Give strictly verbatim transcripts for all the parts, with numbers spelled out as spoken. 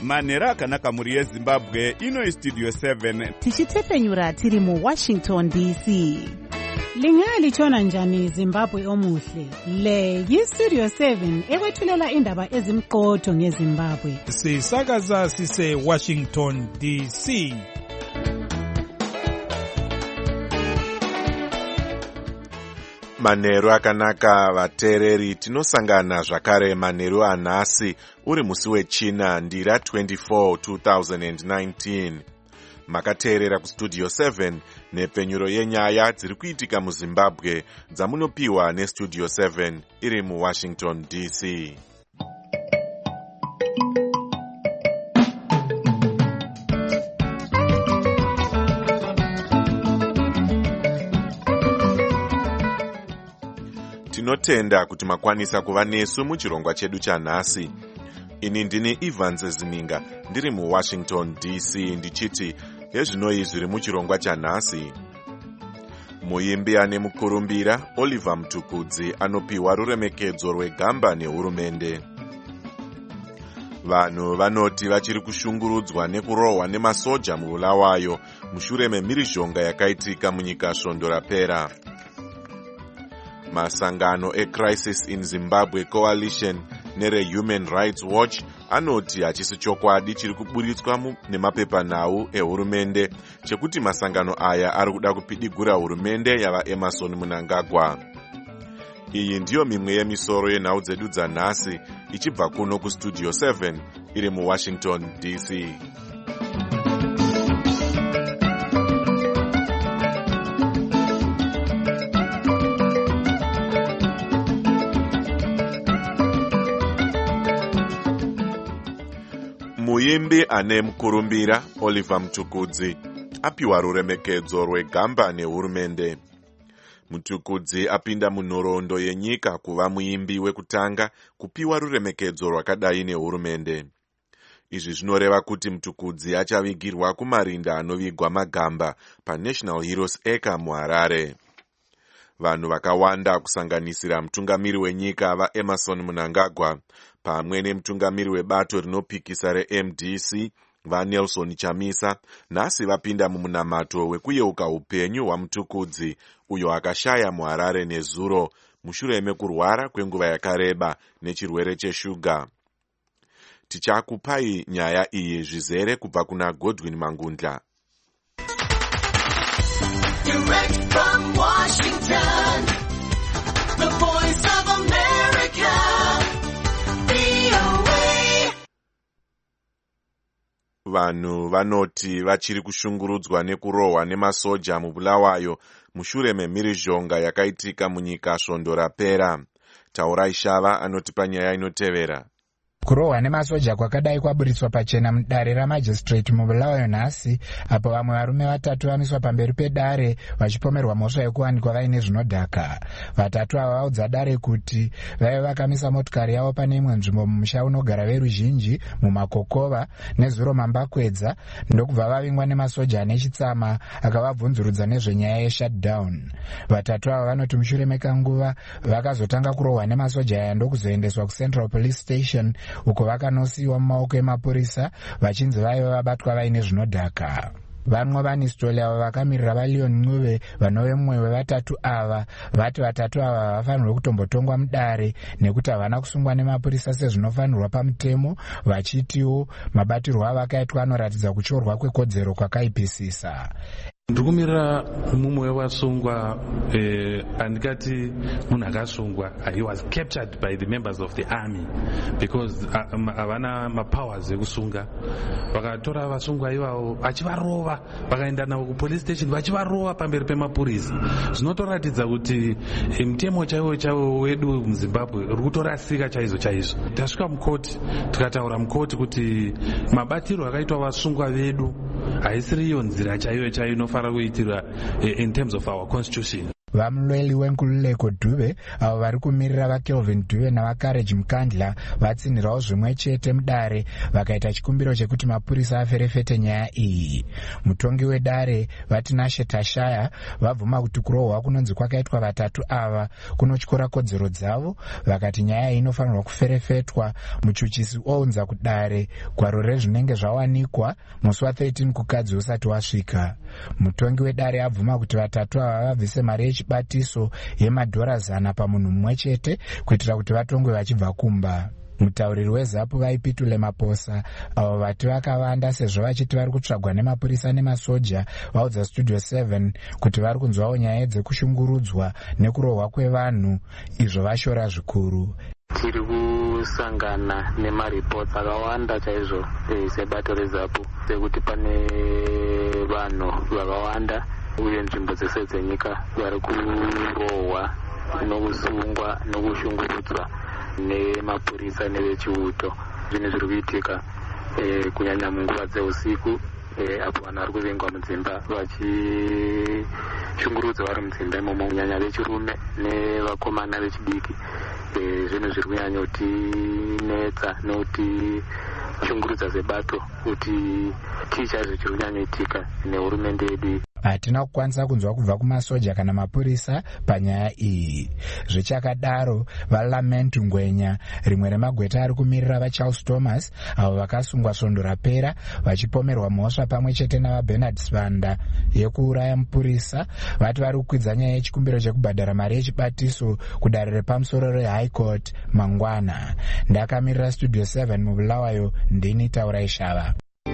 Manheru akanaka mhuri yeZimbabwe. Ino iStudio seven. Tichitefenyura tiri mu Washington D C. Lingalitshona njani Zimbabwe omuhle? Le yiStudio seven ekwethulela indaba ezimqotho ngeZimbabwe. Sisakaza sise Washington D C. Manheru akanaka vateereri, tinosangana zvakare manheru anhasi uri musi wechina ndira twenty-four two thousand nineteen. Makateerera kuStudio seven nepfenyuro yenyaya dziri kuitika muZimbabwe dzamunopiwa neStudio seven iri muWashington D C. Tinotenda kuti makwanisa kuva nesu muchirongwa chedu chanhasi. Ini ndini Evans Zininga ndiri muWashington D C ndichiti hezvinoi zviri muchirongwa chanhasi. Muimbi ane mukurumbira Oliver Mtukudzi anopiwa ruremekedzo rwegamba nehurumende. Vanhu vanoti vachiri kushungurudzwa nekurohwa nemasoja muBulawayo mushure memhirizhonga yakaitika munyika svondo rapera. Masangano eCrisis in Zimbabwe Coalition nereHuman Rights Watch anoti hachisi chokwadi chiri kuburitswa nemapepanhau ehurumende chekuti masangano aya ari kuda kupidigura hurumende yava Emmerson Mnangagwa. Iyi ndiyo mimwe yemisoro yenhau dzedu dzanhasi ichibva kuno kuStudio seven iri muWashington D C. Muimbi ane mukurumbira Oliver Mtukudzi apiwa ruremekedzo rwegamba nehurumende. Mtukudzi apinda munhoroondo yenyika kuva muimbi wekutanga kupiwa ruremekedzo rwakadai nehurumende. Izvi zvinoreva kuti Mtukudzi achavigirwa kumarinda anovigwa magamba paNational Heroes Acre muHarare. Vanhu vakawanda kusanganisira mutungamiri wenyika vaEmmerson Mnangagwa pamwe nemutungamiri webato rinopikisa reM D C vaNelson Chamisa nhasi vapinda mumunamato wekuyeuka upenyu hwaMtukudzi uyo akashaya muHarare nezuro mushure mekurwara kwenguva yakareba nechirwere cheshuga. Tichakupai nyaya iyi zvizere kubva kuna Godwin Mangundla. Direct from Washington, the voice of America, V O A. Vanhu vanoti vachiri kushungurudzwa nekurohwa nemasoja muBulawayo mushure memhirizhonga yakaitika munyika svondo rapera. Taurai Shava anoti panyaya inotevera. Kurohwa nemasoja kwakadai kwaburitswa pachena mudare ramajistrate muBulawayo nhasi, apo vamwe varume vatatu vamiswa pamberi pedare vachipomerwa mhosva yekuwanikwa vaine zvinodhaka. Vatatu ava vaudza dare kuti vaive vakamisa motikari yavo pane imwe nzvimbo mumusha unogara veruzhinji muMakokova nezuro Mambakwedza, ndokubva vavingwa nemasoja ane chitsama akavabvunzurudza nezvenyaya yeshutdown. Vatatu ava vanoti mushure mekanguva vakazotanga kurohwa nemasoja aya ndokuzoendeswa kuCentral Police Station uko vakanosiwa mumaoko emapurisa vachinzi vaive vabatwa vaine zvinodhaka. Vamwe vanisitoli ava vakamirira vaLeon Ncube vanove mumwe wevatatu ava vati vatatu ava vafanirwa kutombotongwa mudare nekuti havana kusungwa nemapurisa sezvinofanirwa pamutemo, vachitiwo mabatirwo avo akaitwa anoratidza kuchorwa kwekodzero kwakaipisisa. Ndikumirira mumwe wevasungwa eh, andikati munhu akasungwa. He was captured by the members of the army because havana uh, mapowers ekusunga. Vakatora vasungwa ivavo vachivarova, vakaenda navo kupolice station vachivarova pamberi pemapurisa. Zvinotoratidza kuti mutemo chaiwo chaiwo wedu muZimbabwe uri kutorasika chaizvo chaizvo. Tasvika mukoti tikataura mukoti kuti mabatiro akaitwa vasungwa vedu haisiri iyo nzira chaiyo chaiyo inofanira kuitirwa in terms of our constitution. vamulweli wenkululeko Dube avo vari kumirira vakelvin Dube navacourage Mukandla vatsinhirawo zvimwe chete mudare vakaita chikumbiro chekuti mapurisa aferefete nyaya iyi. Mutongi wedare vatinashe Tashaya vabvuma kuti kurohwa kunonzi kwakaitwa vatatu ava kunotyora kodzero dzavo, vakati nyaya inofanirwa kuferefetwa. Muchuchisi ounza kudare gwaro rezvinenge zvawanikwa musi wa13 kukadzi usati wasvika. Mutongi wedare abvuma kuti vatatu ava vabvise mari yechibatiso yemadhora zana pamunhu mumwe chete kuitira kuti vatongwe vachibva kumba. Mutauriri weZAPU vaipitule Maposa avo vati vakavanda sezvo vachiti vari kutsvagwa nemapurisa nemasoja vaudza Studio seven kuti vari kunzwawo nyaya dzekushungurudzwa nekurohwa kwevanhu, izvo vashora zvikuru. Tiri kusangana nemaripoti akawanda chaizvo sebato reZAPU sekuti pane vanhu vakawanda uye nzvimbo dzese dzenyika vari kurohwa nokusungwa nokushungurudzwa nemapurisa nevechiuto. Zvinhu zviri kuitika kunyanya munguva dzeusiku apo vanhu vari kuvengwa mudzimba vachishungurudzwa vari mudzimba imomo, kunyanya vechirume nevakomana vechidiki. Zvinhu zviri kunyanya kutinetsa nokuti shungurudza sebato kuti tii chaizvo chiri kunyanyoitika nehurumende yedu. Hatina kukwanisa kunzwa kubva kumasoja kana mapurisa panyaya iyi. Zvichakadaro, vaLament Ngwenya, rimwe remagweta ari kumirira vaCharles Thomas avo vakasungwa svondo rapera vachipomerwa mhosva pamwe chete navaBernard Svanda yekuuraya mupurisa, vati vari kukwidza nyaya yechikumbiro chekubhadhara mari yechibatiso kudare repamusoro reHigh Court mangwana. Ndakamirira Studio seven mubulawayo, ndini Taurai Shava.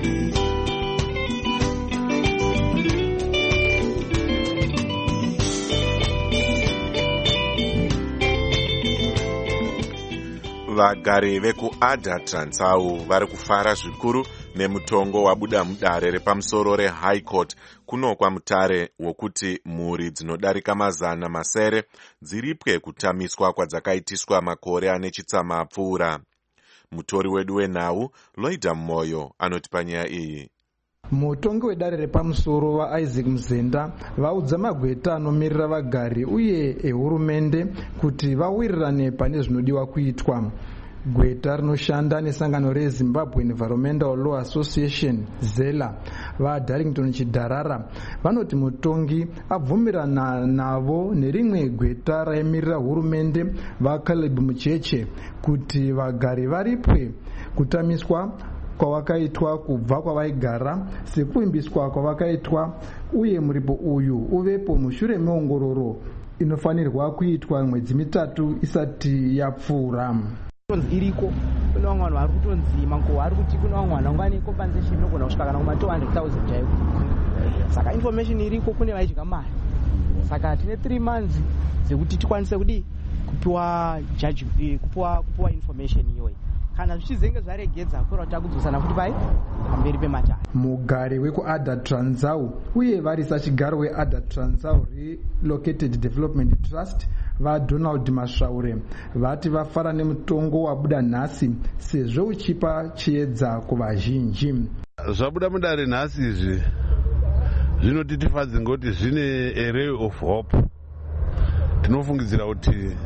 Vagari vekuAdha Transau vari kufara zvikuru nemutongo wabuda mudare repamusoro reHigh Court kuno kwamutare wokuti mhuri dzinodarika mazana masere dziripwe kutamiswa kwadzakaitiswa makore ane chitsama apfuura. Mutori wedu wenhau Loida Moyo anoti panyaya iyi. Mutongi wedare repamusoro vaIsaac Mzenda vaudza magweta anomirira vagari uye ehurumende kuti vawirirane pane zvinodiwa kuitwa. Gweta rinoshanda nesangano reZimbabwe Environmental Law Association ZELA vaDarlington Chidharara vanoti mutongi abvumirana navo nerimwe gweta raimirira hurumende vaCaleb Mucheche kuti vagari varipwe kutamiswa kwavakaitwa kubva kwavaigara sekuimbiswa kwavakaitwa, uye muripo uyu uvepo mushure meongororo inofanirwa kuitwa mwedzi mitatu isati yapfuura. Iriko kuna vamwe vanhu vari kutonzi mango ari kuti kuna vamwe vanhu vangane compensation inogona kusvika kana kuma two hundred thousand chaivo. Saka information iriko kune vaidya mari. Saka tine three months dzekuti tikwanise kudi kupiwa judge kupiwa kupiwa information iyoyi. Kana zvichizenge zvaregedza kura takudzosana futi pai pamberi pematare. Mugari wekuAdha Transau uye varisa chigaro weAdha Transau Relocated Development Trust vaDonald Masvaure vati vafara nemutongo wabuda nhasi sezvo uchipa chiedza kuvazhinji. Zvabuda mudare nhasi izvi zvinotitifadza ngoti zvine a ray of hope. Tinofungidzira kuti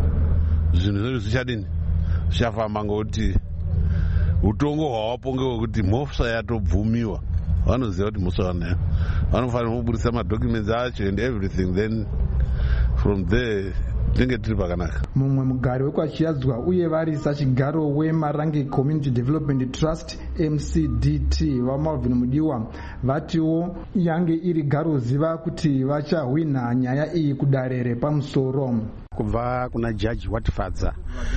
zvinhu zvedu zvichadini zvichafamba ngokuti utongo hwawapo ngewekuti mhosva yatobvumiwa. Vanoziva kuti mhosva vanayo, vanofanira kuburisa madocuments acho and everything, then from there tinenge tiri pakanaka. Mumwe mugari wekwachiyadzwa uye varisa chigaro weMarange Community Development Trust M C D T vaMalvin Mudiwa vatiwo yange iri garo ziva kuti vachahwina nyaya iyi kudare repamusoro. Kubva kuna jaji watifadza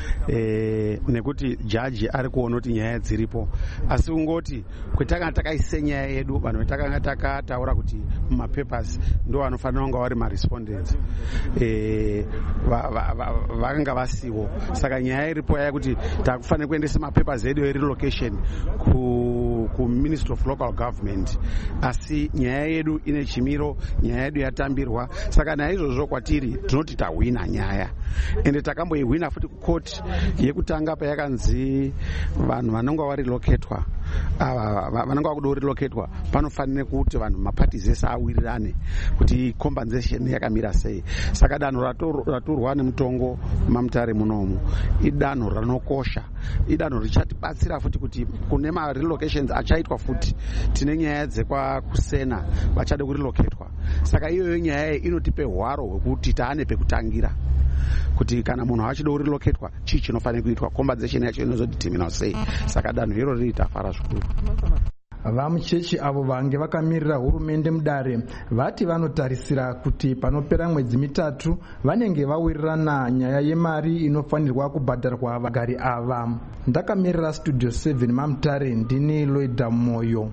e, nekuti jaji ari kuona kuti nyaya dziripo, asi ungoti kwetanga takaise nyaya yedu vanhu vetakanga takataura kuti mumapapers ndo vanofanira kunga vari marespondents e, vakanga vasiwo. Saka nyaya iripo yaya kuti takufanira kuendesa mapapers edu erelocation ku kuministry of local government, asi nyaya yedu ine chimiro, nyaya yedu yatambirwa. Saka naizvozvo kwatiri tinoti tahwina nyaya, ende takamboihwina futi kukoti yekutanga payakanzi vanhu vanonga variloketwa vanonga vakuda kuriloketwa panofanire kuti vanhu maparties ese awirirane kuti compensation yakamira sei. Saka danho ratorwa nemutongo mamutare munomu idanho ranokosha, idanho richatibatsira futi kuti kune marelocations achaitwa futi tine nyaya dzekwakusena vachada kuriloketwa. Saka iyoyo nyaya inotipe hwaro hwekuti taane pekutangira kuti kana munhu achida kuriloketwa chii chinofanira kuitwa, compensation yacho inozodetermina sei. Saka danho iro riri tafara zvikuru. Vamuchechi avo vange vakamirira hurumende mudare vati vanotarisira kuti panopera mwedzi mitatu vanenge vawirirana nyaya yemari inofanirwa kubhadharwa vagari ava. Ndakamirira studio seven mamutare, ndini Loida Moyo.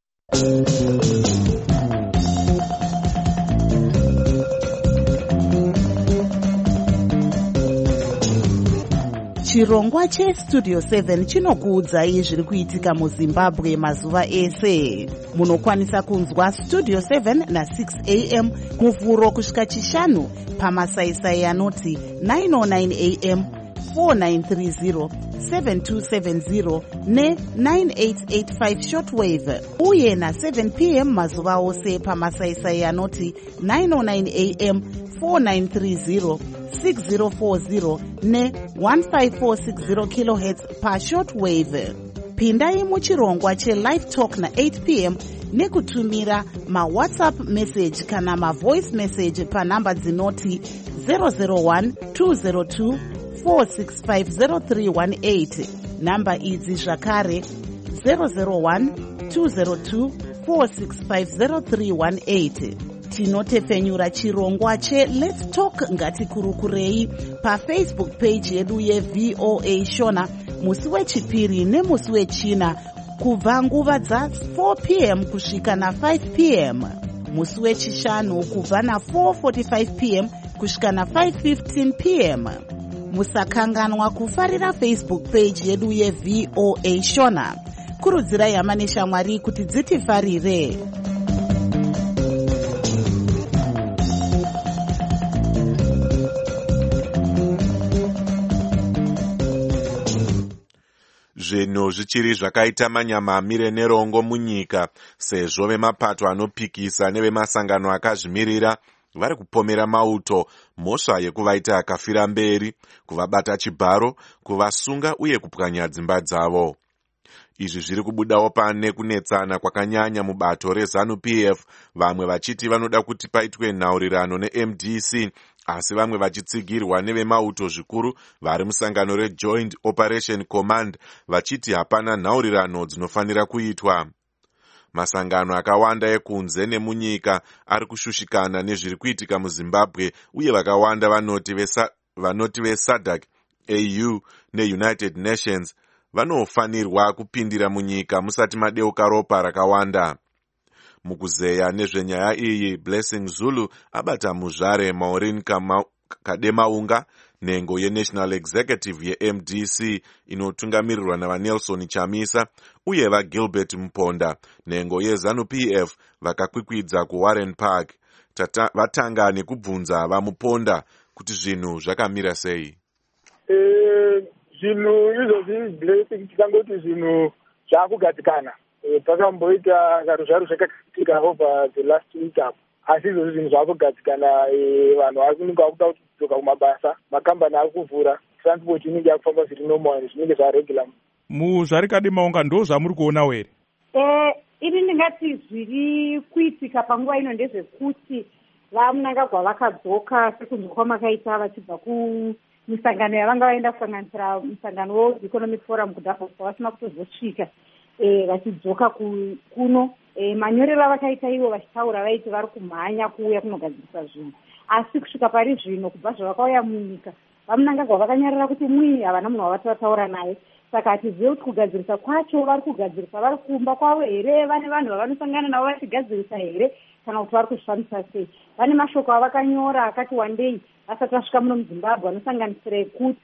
Chirongwa chestudio seven chinokuudzai zviri kuitika muZimbabwe mazuva ese. Munokwanisa kunzwa studio seven na six a m muvhuro kusvika chishanu pamasaisai anoti nine oh nine a m, four nine three zero, seven two seven zero ne nine eight eight five shortwave, uye na seven p m mazuva ose pamasaisai anoti nine oh nine a m, four nine three zero, six zero four zero ne one five four six zero kilohertz pa shortwave. Pindai muchirongwa che-live talk na eight p m nekutumira ma-WhatsApp message kana ma-voice message pa namba dzinoti zero zero one two zero two four six five zero three one eight. Namba idzi zvakare zero zero one two zero two four six five zero three one eight. Tinotefenyura chirongwa che Let's Talk Ngatikurukurei paFacebook page yedu ye-V O A Shona musi wechipiri nemusi wechina kubva nguva dza four p m kusvika na five p m, musi wechishanu kubva na four forty-five p m kusvika na five fifteen p m. Musakanganwa kufarira Facebook page yedu ye-V O A Shona. Kurudzirai hama neshamwari kuti dzitifarire. Zvinhu zvichiri zvakaita manyama amire nerongo munyika sezvo vemapato anopikisa nevemasangano akazvimirira vari kupomera mauto mhosva yekuvaita akafira mberi, kuvabata chibharo, kuvasunga uye kupwanya dzimba dzavo. Izvi zviri kubudawo pane kunetsana kwakanyanya mubato reZANU P F, vamwe vachiti vanoda kuti paitwe nhaurirano neM D C, asi vamwe vachitsigirwa nevemauto zvikuru vari musangano reJoint Operation Command vachiti hapana nhaurirano dzinofanira kuitwa. Masangano akawanda ekunze nemunyika ari kushushikana nezviri kuitika muZimbabwe, uye vakawanda vanoti vesa, vanoti veSADC, A U neUnited Nations vanofanirwa kupindira munyika musati madeuka ropa rakawanda. Mukuzeya nezvenyaya iyi, Blessing Zulu abata muzvare Maureen Kademaunga, nhengo yeNational Executive yeM D C inotungamirirwa navaNelson Chamisa, uye vaGilbert Mponda, nhengo yeZANU P F, vakakwikwidza kuWarren Park. Tata, vatanga nekubvunza vaMuponda kuti zvinhu zvakamira sei. Eh, zvinhu izvozvi Blessing tikangoti zvinhu zvakugadzikana. Pakamboita zvaro zvaro zvakakitika over the last week apo, asi izvozvi zvinhu zvakugadzikana. Vanhu vakunenge vakuda kudzoka kumabasa, makambani ari kuvhura, transport inenge yakufamba zviri normal, zvinenge zvaregular. Muzvari Kademaunga ndo zvamuri kuonawo here? Eh, ini ndingati zviri kuitika panguva ino ndezvekuti vamunangagwa vakadzoka sekunze kwamakaita vachibva kumisangano yavanga vaenda kusanganisira musangano World Economic Forum kuDavos, vasina kutozosvika eh vachidzoka kuno. Eh, manyorero avakaita ivo vachitaura vaiti vari kumhanya kuuya kunogadzirisa zvinhu, asi kusvika pari zvino kubva zvavakauya munyika vamunangagwa vakanyarara kuti mui havana munhu wavati vataura naye. Saka hatizive kuti kugadzirisa kwacho vari kugadzirisa vari kumba kwavo here, vane vanhu vavanosangana navo vachigadzirisa here, kana kuti vari kuzvifambisa sei. Vane mashoko avakanyora akati wandei vasati vasvika muno muZimbabwe anosanganisira ekuti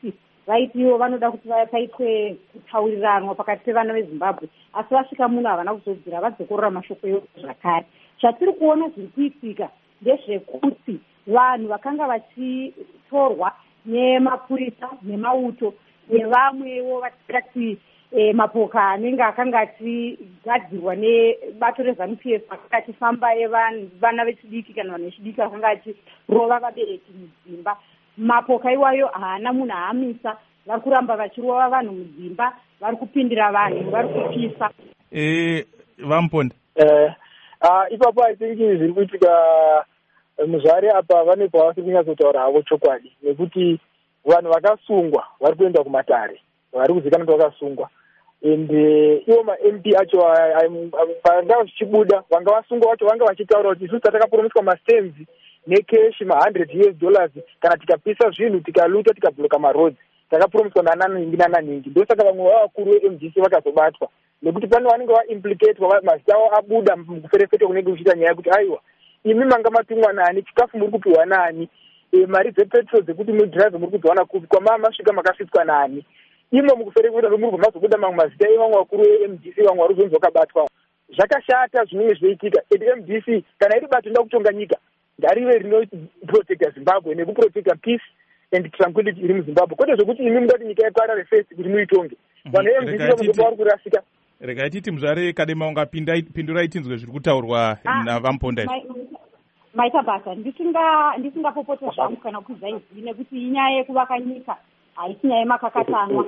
vaiti ivo vanoda kuti paitwe kutauriranwa pakati pevana vezimbabwe, asi vasvika muno havana kuzodzira, vadzokorora mashoko ivo zvakare. Zvatiri kuona zviri kuitika ndezvekuti vanhu vakanga vachitorwa nemapurisa nemauto nevamwewo vatikati E, mapoka anenge akanga achigadzirwa nebato rezanu P F akanga achifamba vana vechidiki kana vanhu vechidiki vakanga achirova vabereki mudzimba. Mapoka iwayo haana munhu aamisa, vari kuramba vachirova vanhu mudzimba, vari kupindira vanhu, vari kupisa. Eh, Vamponda. Eh, uh, ipapo I think zviri kuitika muzvare apa vane pavasi kunyatsotaura havo chokwadi, nekuti vanhu vakasungwa vari kuenda kumatare, vari kuzikanwa kuti vakasungwa. And ivo ma-M P acho vanga vachichibuda, vanga vasungwa vacho vanga vachitaura kuti isusu tatakapromiswa mastenzi nekeshi ma-hundred U S dollars kana tikapisa zvinhu tikaluta tikabloka marodzi, takapromiswa nananingi nananingi. Ndosaka vamwe vavakuru ve-M D C vakazobatwa, nekuti pane vanenge vaimplicatwa mazita avo abuda mukuferefeta kunenge kuchiita nyaya yekuti aiwa imi manga matumwa nani, chikafu muri kupiwa nani, e, mari dzepetrol dzekuti mudhiraivhe muri kudziwana kupi, kwamama masvika makasvitswa nani. Imo mukuferefeta muri kubva mazobuda mamwe mazita evamwe vakuru ve-M D C vamwe vari kuzonzi vakabatwa. Zvakashata zvinenge zveiitika. And M D C kana iri bato inoda kutonga nyika ngarive rinoprotecta Zimbabwe nekuprotecta peace and tranquility iri muZimbabwe, kwete zvokuti imi muda kuti nyika yeparare first kuti muitonge. Vanhu ve-M D C vamuzopa vari kurasika. Regai titi muzvare Kademaunga pindurai tinzwe zviri kutaurwa naVamponda. Maita basa ndisingapopota zvangu kana kuudza izvi, nekuti inyaya yekuvaka nyika haisi nyaya yemakakatanwa.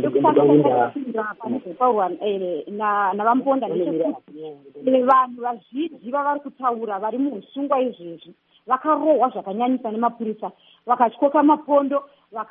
Panozotaurwa naVamponda ndechekuti vanhu vazhinji vavari kutaura vari muusungwa izvezvi vakarohwa zvakanyanyisa nemapurisa, vakatyoka mapondo,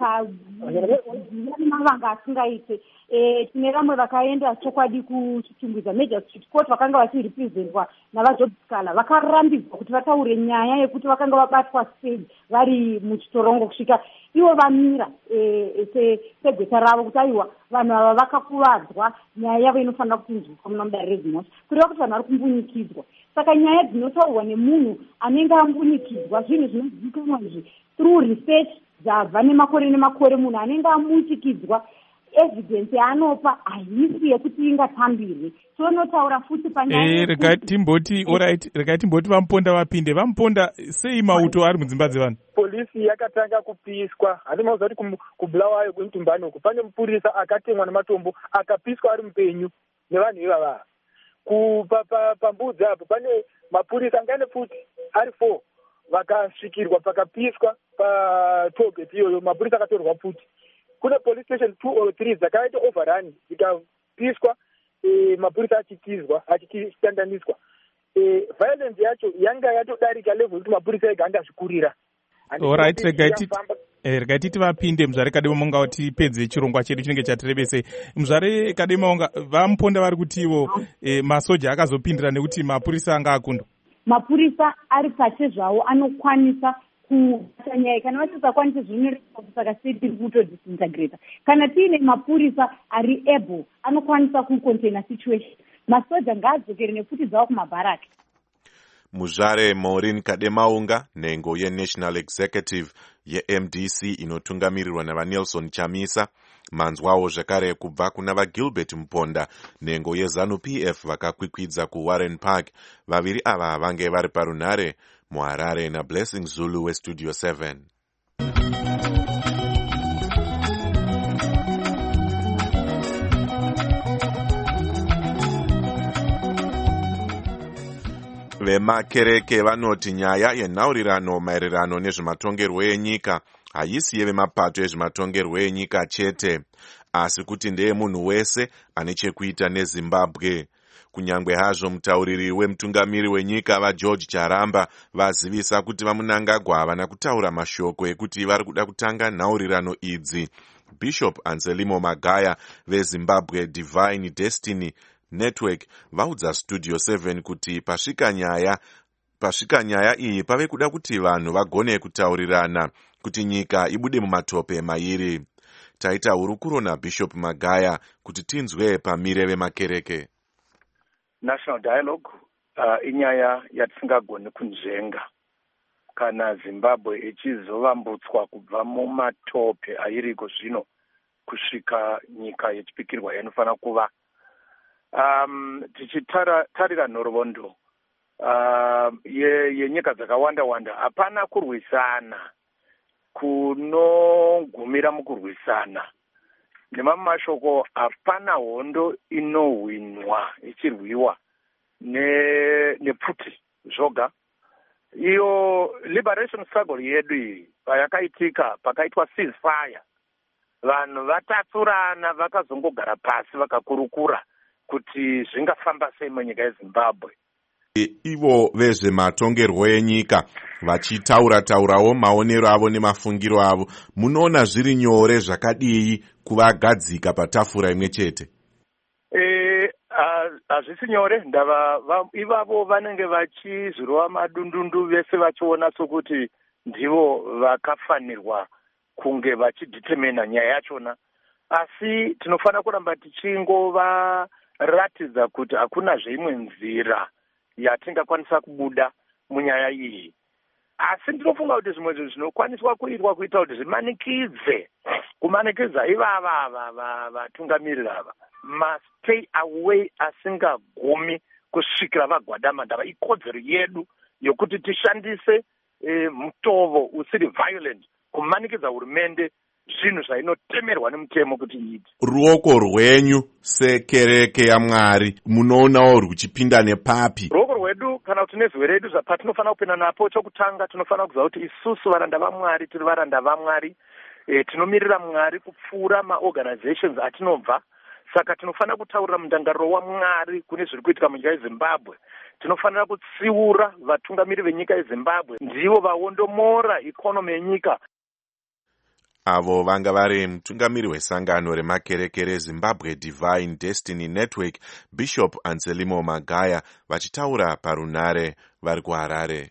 vakavanga asingaite. E, tine vamwe vakaenda chokwadi kuchitumbudza Major Street Court vakanga vachirepresentwa navajobskala, vakarambidzwa kuti vataure nyaya yekuti vakanga vabatwa sei vari muchitorongo kusvika ivo vamira e, segweta ravo kuti aiwa vanhu ava vakakuvadzwa, nyaya yavo inofanira kutinzwika muna mudare rezimosva, kureva kuti vanhu vari kumbunyikidzwa. Saka nyaya dzinotaurwa nemunhu anenge ambunyikidzwa, zvinhu zvinozivikanwa izvi through research dzabva nemakore nemakore, munhu anenge amuchikidzwa evidence yaanopa haisi yekuti ingatambirwe. Tonotaura futi panyaya eh, regai timboti alright, regai timboti Vamponda vapinde. Vamponda, sei mauto ari mudzimba dzevanhu? Polisi yakatanga kupiswa, handi mauza kuti kubulawayo kweMtumbani uku pane mupurisa akatemwa nematombo akapiswa ari mupenyu nevanhu ivava. Pambudzi apo pane mapurisa angane futi ari four vakasvikirwa pakapiswa patogeti iyoyo, mapurisa akatorwa futi. Kune police station two or three dzakaita overrun dzikapiswa, e, mapurisa achitizwa achitandaniswa. E, violence yacho yanga yatodarika level kuti mapurisa ega andazvikurira. Alright, regai titi vapinde muzvare Kademaunga kuti tipedze chirongwa chedu chinenge chatirebese. Muzvare Kademaunga, Vamponda vari kutiwo e, masoja akazopindira nekuti mapurisa anga akundwa. Mapurisa ari pache zvawo anokwanisa kubata nyaya, kana vasisakwanisi zvinorekwa saka sei tiri kutodisintegrata. Kana tiine mapurisa ari able anokwanisa kucontaina situation, masoja ngaadzokere nefuti dzawo kumabharaki. Muzvare Maureen Kademaunga, nhengo yeNational Executive ye-M D C inotungamirirwa navaNelson Chamisa, manzwawo zvakare kubva kuna vaGilbert Mponda, nhengo yeZanu P F vakakwikwidza kuWarren Park. Vaviri ava vange vari parunhare muHarare naBlessing Zulu weStudio seven. Vemakereke vanoti nyaya yenhaurirano maererano nezvematongerwo enyika haisi yevemapato ezvematongerwo enyika chete, asi kuti ndeye munhu wese ane chekuita neZimbabwe. Kunyangwe hazvo mutauriri wemutungamiri wenyika vaGeorge Charamba vazivisa kuti vamunangagwa havana kutaura mashoko ekuti vari kuda kutanga nhaurirano idzi. Bishop Anselmo Magaya veZimbabwe Divine Destiny Network vaudza Studio seven kuti pasvika nyaya pasvika nyaya iyi pave kuda kuti vanhu vagone kutaurirana kuti nyika ibude mumatope mairi. Taita hurukuro naBishop Magaya kuti tinzwe pamire vemakereke. National dialogue uh, inyaya yatisingagoni kunzvenga kana Zimbabwe ichizovambutswa kubva mumatope airiko zvino kusvika nyika yechipikirwa inofanira kuva. Um, tichitarira nhoroondo uh, yenyika dzakawanda wanda, hapana kurwisana kunogumira mukurwisana. Nemamwe mashoko, hapana hondo inohwinwa ichirwiwa nepfuti zvoga. Iyo liberation struggle yedu iyi payakaitika, pakaitwa ceasefire, vanhu vatatsurana vakazongogara pasi vakakurukura kuti zvingafamba sei munyika yeZimbabwe. Ivo vezvematongerwo enyika vachitaura-taurawo maonero avo nemafungiro avo, munoona zviri nyore zvakadii kuvagadzika patafura imwe chete? Hazvisi nyore. Ndava ivavo vanenge vachizvirova madundundu, vese vachiona sokuti ndivo vakafanirwa kunge vachidetermina nyaya yachona, asi tinofanira kuramba tichingovaratidza kuti hakuna zveimwe nzira yatingakwanisa kubuda munyaya iyi. Asi ndinofunga kuti zvimwe zvinhu zvinokwaniswa kuitwa kuita kuti zvimanikidze kumanikidza ivava vatungamiriri ava mastay away asingagumi kusvikira vagwadama. Ndava ikodzero yedu yokuti tishandise e, mutovo usiri violent kumanikidza hurumende zvinhu zvainotemerwa nemutemo kuti iite. Ruoko rwenyu sekereke yaMwari munoonawo ruchipinda nepapi? Ruoko rwedu kana kuti nezwi redu zvapatinofanira kupinda napo, chokutanga tinofanira kuziva kuti isusu varanda vaMwari tiri varanda vaMwari, e, tinomirira Mwari kupfuura maorganizations atinobva. Saka tinofanira kutaurira mundangariro waMwari kune zviri kuitika munyika yeZimbabwe. Tinofanira kutsiura vatungamiri venyika yeZimbabwe, ndivo vaondomora ikonomi yenyika. Avo vanga vari mutungamiri wesangano remakerekere Zimbabwe Divine Destiny Network, Bishop Anselmo Magaya, vachitaura parunare vari kuHarare.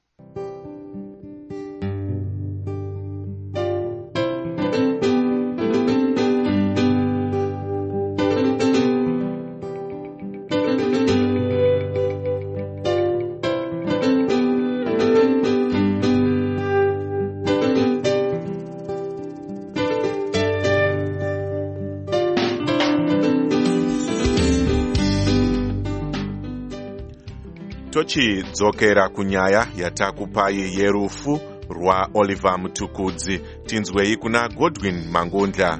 Tochidzokera kunyaya yatakupai yerufu rwa Oliver Mutukudzi, tinzwei kuna Godwin Mangundla.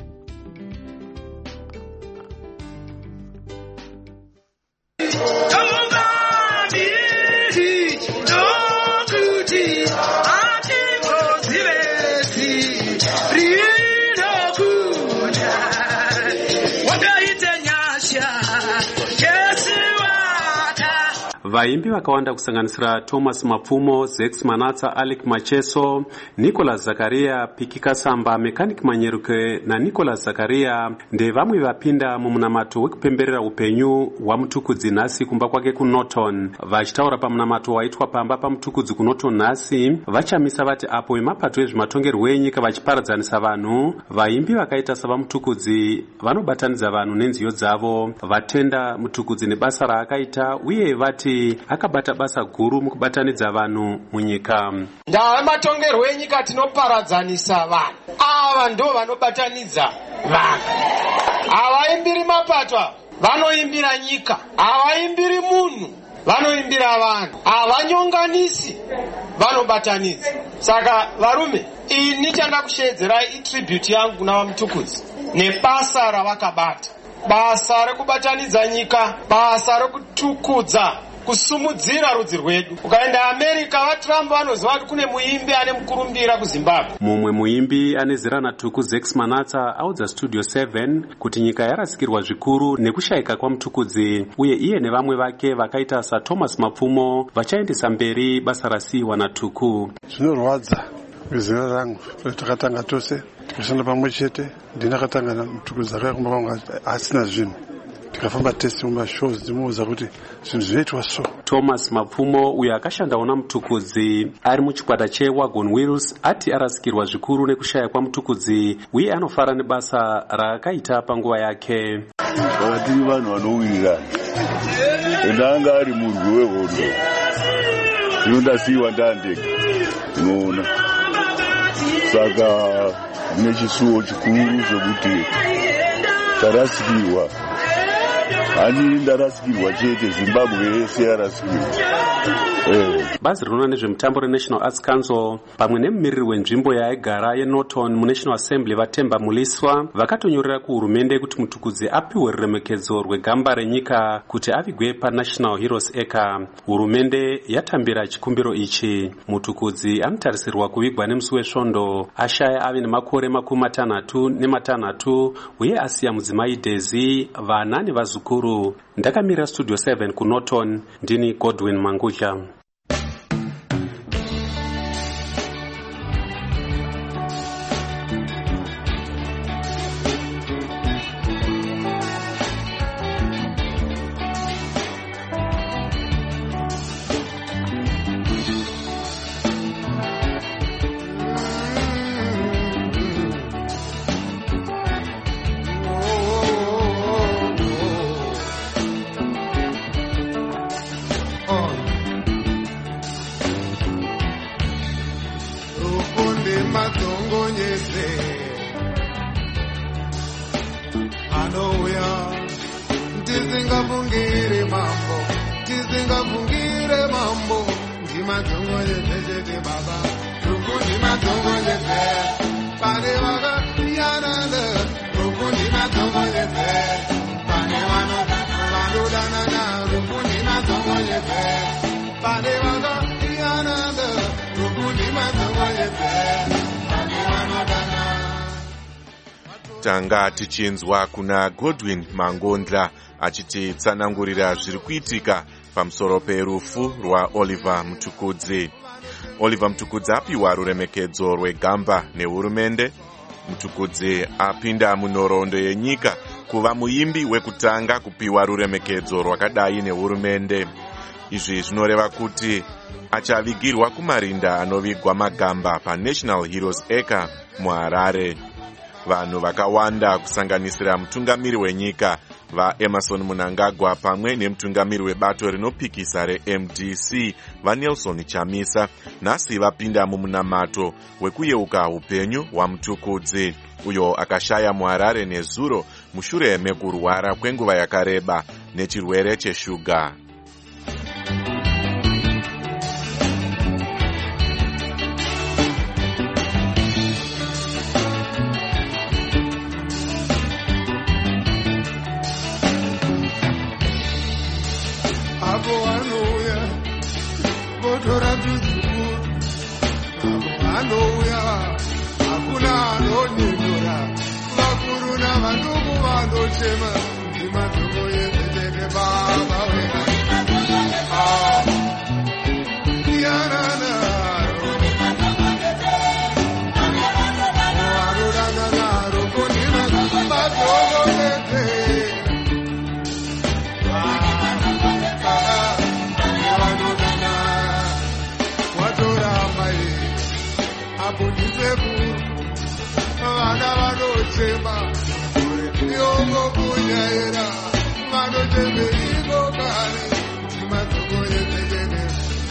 Vaimbi vakawanda kusanganisira Thomas Mapfumo, Zex Manatsa, Alec Macheso, Nicholas Zakaria, Piki Kasamba, Mechanic Manyeruke na Nicholas Zakaria ndevamwe vapinda mumunamato wekupemberera upenyu wa Mutukudzi nhasi kumba kwake ku Norton. Vachitaura pamunamato waitwa pamba pa Mutukudzi ku Norton nhasi, vachamisa vati apo vemapato ezvematongerwo enyika vachiparadzanisa vanhu, vaimbi vakaita sava Mutukudzi vanobatanidza vanhu nenziyo dzavo, vatenda Mutukudzi nebasa raakaita uye vati akabata basa guru mukubatanidza vanhu munyika. Ndava matongerwo enyika tinoparadzanisa vanhu. Ava ndo vanobatanidza vanhu. Havaimbiri mapato, vanoimbira nyika. Havaimbiri munhu, vanoimbira vanhu. Havanyonganisi, vanobatanidza. Saka varume, ini chanda kushedzera itribute yangu kuna vaMutukudzi nebasa ravakabata. Basa rekubatanidza nyika, basa rekutukudza, kusumudzira rudzi rwedu. Ukaenda America vaTrump vanoziva kuti kune muimbi ane mukurumbira kuZimbabwe. Mumwe muimbi ane zera natuku Zex Manatsa audza Studio seven kuti nyika yarasikirwa zvikuru nekushayika kwaMutukudzi uye iye nevamwe vake vakaita sa Thomas Mapfumo vachaendesa mberi basa rasiyiwa natuku. Zvinorwadza kwezera rangu takatanga tose tikashanda pamwe chete, ndinakatanga naMutukudzi akakumba kwangu asina zvinhu. Tikafamba test mumba shows dzimuudza kuti zvinhu zvinoitwa so. Thomas Mapfumo uyo akashandawo naMutukudzi ari muchikwata cheWagon Wheels ati arasikirwa zvikuru nekushaya kwaMutukudzi uye anofara nebasa raakaita panguva yake. Vakatiri vanhu vanowirirana ende anga ari murwi wehondo inondasiyiwa ndandega unoona. Saka nechisuwo chikuru zvokuti tarasikirwa. Hani ndarasikirwa chete, Zimbabwe yese yarasikirwa. Bazi rinoona nezvemutambo reNational Arts Council pamwe nemumiriri wenzvimbo yaaigara yeNorton muNational Assembly Vatemba Muliswa vakatonyorera kuhurumende kuti mutukudzi apiwe ruremekedzo rwegamba renyika kuti avigwe paNational Heroes Acre. Hurumende yatambira chikumbiro ichi. Mutukudzi anotarisirwa kuvigwa nemusi wesvondo ashaya ave nemakore makumi matanhatu nematanhatu uye asiya mudzimai Daisy, vana nevazukuru. Ndakamira Studio seven kuNorton, ndini Godwin Mangudya. Anouya tisingavungire mambo, tisingavungire mambo, ndimadhongonyezezete baba, ruku ndimadhongonyeze, pane vakayanana, ruku ndimadhongonyeze, pane vanodanana, ruku ndimadhongonyeze, pane vakayanana, ruku ndimadhongonyeze, pane vanodanana. Tanga tichinzwa kuna Godwin Mangondla achititsanangurira zviri kuitika pamusoro perufu rwaOliver Mutukudzi. Oliver Mutukudzi apiwa ruremekedzo rwegamba nehurumende. Mutukudzi apinda munhoroondo yenyika kuva muimbi wekutanga kupiwa ruremekedzo rwakadai nehurumende. Izvi zvinoreva kuti achavigirwa kumarinda anovigwa magamba paNational Heroes Acre muHarare. Vanhu vakawanda kusanganisira mutungamiri wenyika vaEmerson Mnangagwa pamwe nemutungamiri webato rinopikisa reM D C vaNelson Chamisa nhasi vapinda mumunamato wekuyeuka upenyu hwaMutukudzi uyo akashaya muHarare nezuro mushure mekurwara kwenguva yakareba nechirwere cheshuga. Abo anouya votora tuzukuru, abo anouya hakuna anonyonyora, vakuru navaduku vanochema, ndimadhongoyezezete baba wena. Yanana vanodanana, ruku ndimadhongoyeze. Vana vanochema yongo kunyaira vanocheme iko kare ndimadhongoyezezete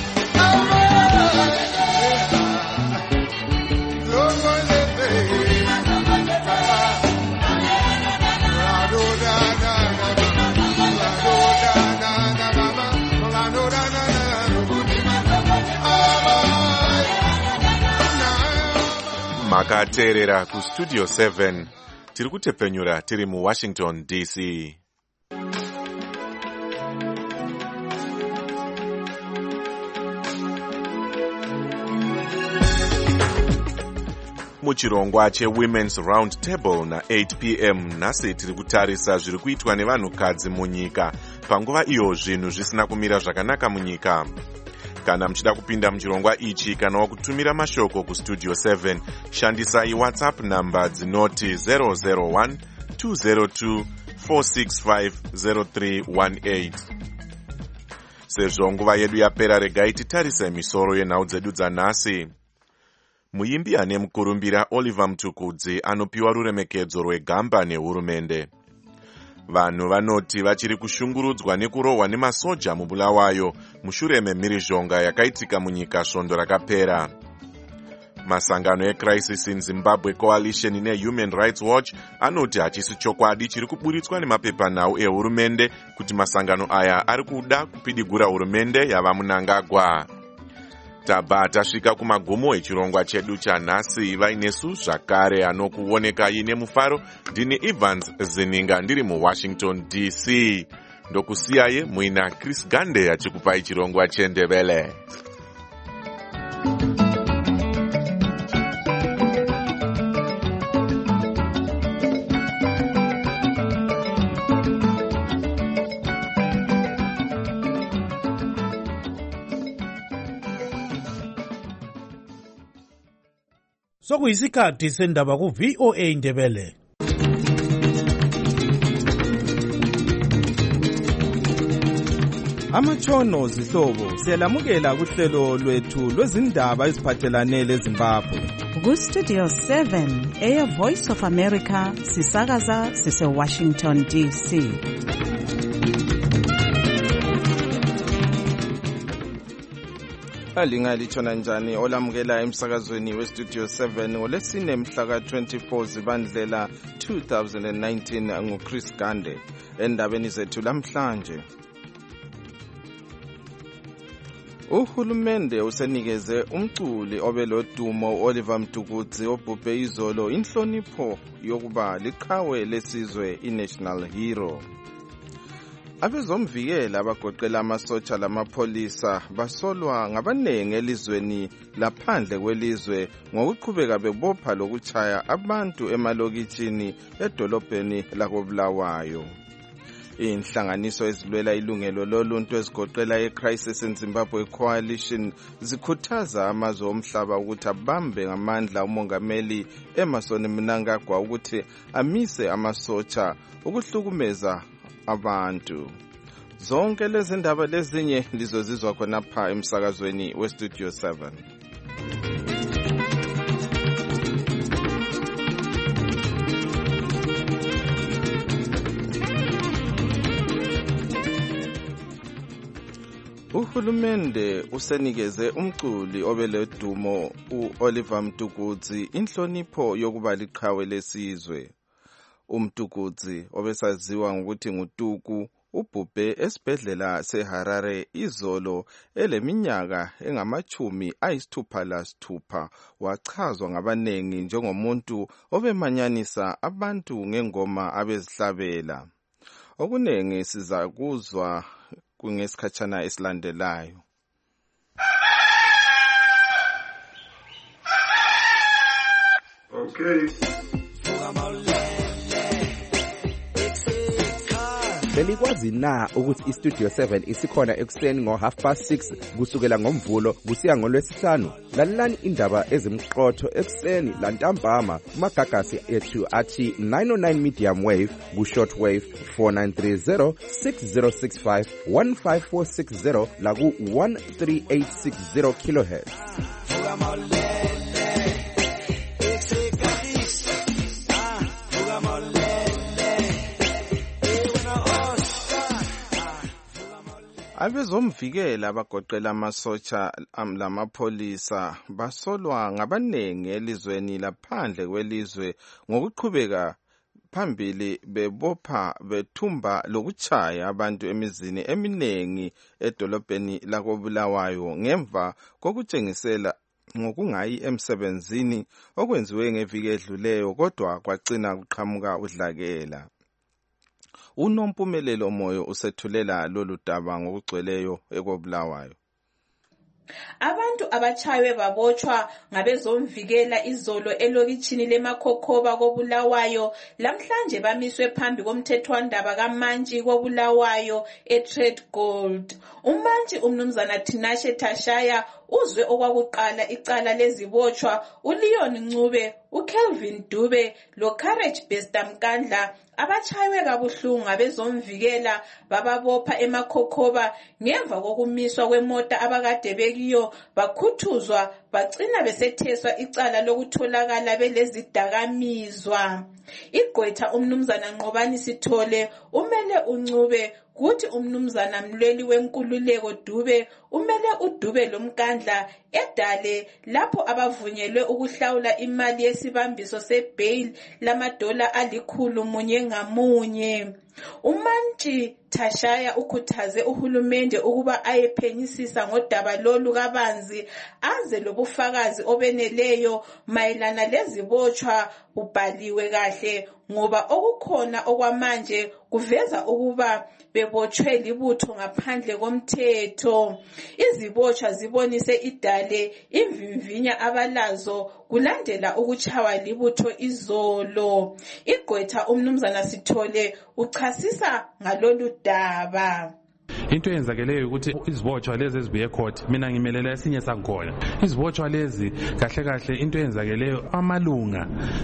Makateerera kuStudio seven tiri kutepenyura tiri muWashington D C. Muchirongwa cheWomen's Round Table na eight p m nhasi tiri kutarisa zviri kuitwa nevanhukadzi munyika panguva iyo zvinhu zvisina kumira zvakanaka munyika. Kana muchida kupinda muchirongwa ichi kana wakutumira mashoko kuStudio seven, shandisai WhatsApp namba dzinoti zero zero one two zero two four six five zero three one eight. Sezvo nguva yedu yapera, regai titarise misoro yenhau dzedu dzanhasi. Muimbi ane mukurumbira Oliver Mutukudzi anopiwa ruremekedzo rwegamba nehurumende. Vanhu vanoti vachiri kushungurudzwa nekurohwa nemasoja mubulawayo mushure memhirizhonga yakaitika munyika svondo rakapera. masangano eCrisis in Zimbabwe Coalition neHuman Rights Watch anoti hachisi chokwadi chiri kuburitswa nemapepanhau ehurumende kuti masangano aya ari kuda kupidigura hurumende yava Mnangagwa. Tabva tasvika kumagumo echirongwa chedu chanhasi. Vainesu zvakare anokuoneka ine mufaro. Ndini Evans Zininga ndiri muWashington D C. Ndokusiyaye muina Chris Gande achikupai chirongwa cheNdebele. Sokuyisikhathi sendaba ku V O A Ndebele. Amatshono zihlobo siyalamukela kuhlelo lwethu lwezindaba eziphathelane leZimbabwe. Ku Studio seven eya Voice of America sisakaza sise Washington D C. Alingalitshona njani olamukela emsakazweni weStudio seven ngolesine mhla ka twenty-four Zibandlela two thousand nineteen nguChris Gande. Endabeni zethu lamhlanje, uhulumende usenikeze umculi obelodumo Oliver Mtukudzi obhubhe izolo inhlonipho yokuba liqhawe lesizwe iNational Hero. Abezomvikela abagoqela amasotsha lamapholisa basolwa ngabanengi elizweni laphandle kwelizwe ngokuqhubeka bebopha lokuchaya abantu emalokitshini edolobheni lakoBulawayo. Inhlanganiso ezilwela ilungelo loluntu ezigoqela eCrisis in Zimbabwe Coalition zikhuthaza amazwe omhlaba ukuthi abambe ngamandla umongameli Emmerson Mnangagwa ukuthi amise amasotsha ukuhlukumeza abantu. Zonke lezi ndaba lezinye lizozizwa khona pha emsakazweni weStudio seven. Uhulumende usenikeze umculi obeledumo uOliver Mtukudzi inhlonipho yokuba liqhawe lesizwe. UMtukudzi obesaziwa ngokuthi nguTuku ubhubhe esibhedlela seHarare izolo eleminyaka engamachumi ayisithupha lasithupha. Wachazwa ngabanengi njengomuntu obemanyanisa abantu ngengoma abezihlabela. Okunengi sizakuzwa kungesikhatshana esilandelayo. Okay. Belikwazi na ukuthi iStudio seven isikhona ekuseni ngo half past six kusukela ngomvulo kusiya ngolwesihlanu? Lalelani indaba ezimqotho ekuseni lantambama kumagagasi ethu athi nine oh nine medium wave ku short wave four nine three zero six zero six five one five four six zero la ku one three eight six zero kilohertz. Abezomvikela abagoqela amasotsha lamapholisa basolwa ngabanengi elizweni laphandle kwelizwe ngokuqhubeka phambili bebopha bethumba lokuchaya abantu emizini eminengi edolobheni lakoBulawayo ngemva kokutshengisela ngokungayi emsebenzini okwenziwe ngeviki edluleyo kodwa kwagcina kuqhamuka udlakela. Unompumelelo Moyo usethulela lolu daba ngokugcweleyo ekoBulawayo. Abantu abachaywe babotshwa ngabezomvikela izolo elokitshini leMakhokhoba koBulawayo lamhlanje bamiswe phambi komthethwandaba kaMantshi koBulawayo eTrade Gold. uMantshi umnumzana Tinashe Tashaya uzwe okwakuqala icala lezibotshwa uLeon Ncube, uKelvin Dube loCourage Bester Mkandla abachaywe kabuhlungu ngabezomvikela bababopha eMakhokhoba ngemva kokumiswa kwemota abakade bekiyo bakhuthuzwa bagcina besetheswa icala lokutholakala belezidakamizwa. Igqwetha umnumzana Nqobani Sithole umele uNcube kuthi umnumzana Mlweli wenkululeko Dube umele uDube lomkandla edale lapho abavunyelwe ukuhlawula imali yesibambiso sebail lamadola alikhulu munye ngamunye. uMantshi Thashaya ukhuthaze uhulumende ukuba ayephenyisisa ngodaba lolu kabanzi aze lobufakazi obeneleyo mayelana lezibotshwa bubhaliwe kahle ngoba okukhona okwamanje kuveza ukuba bebotshwe libutho ngaphandle komthetho. Izibotshwa zibonise idale imvimvinya abalazo kulandela ukuchawa libutho izolo. Igqwetha umnumzana Sithole uchasisa ngalolu daba. Into eyenzakeleyo ukuthi izibotshwa lezi ezibuye ecourt mina ngimelela esinye sangikhona. Izibotshwa lezi kahle kahle into eyenzakeleyo amalunga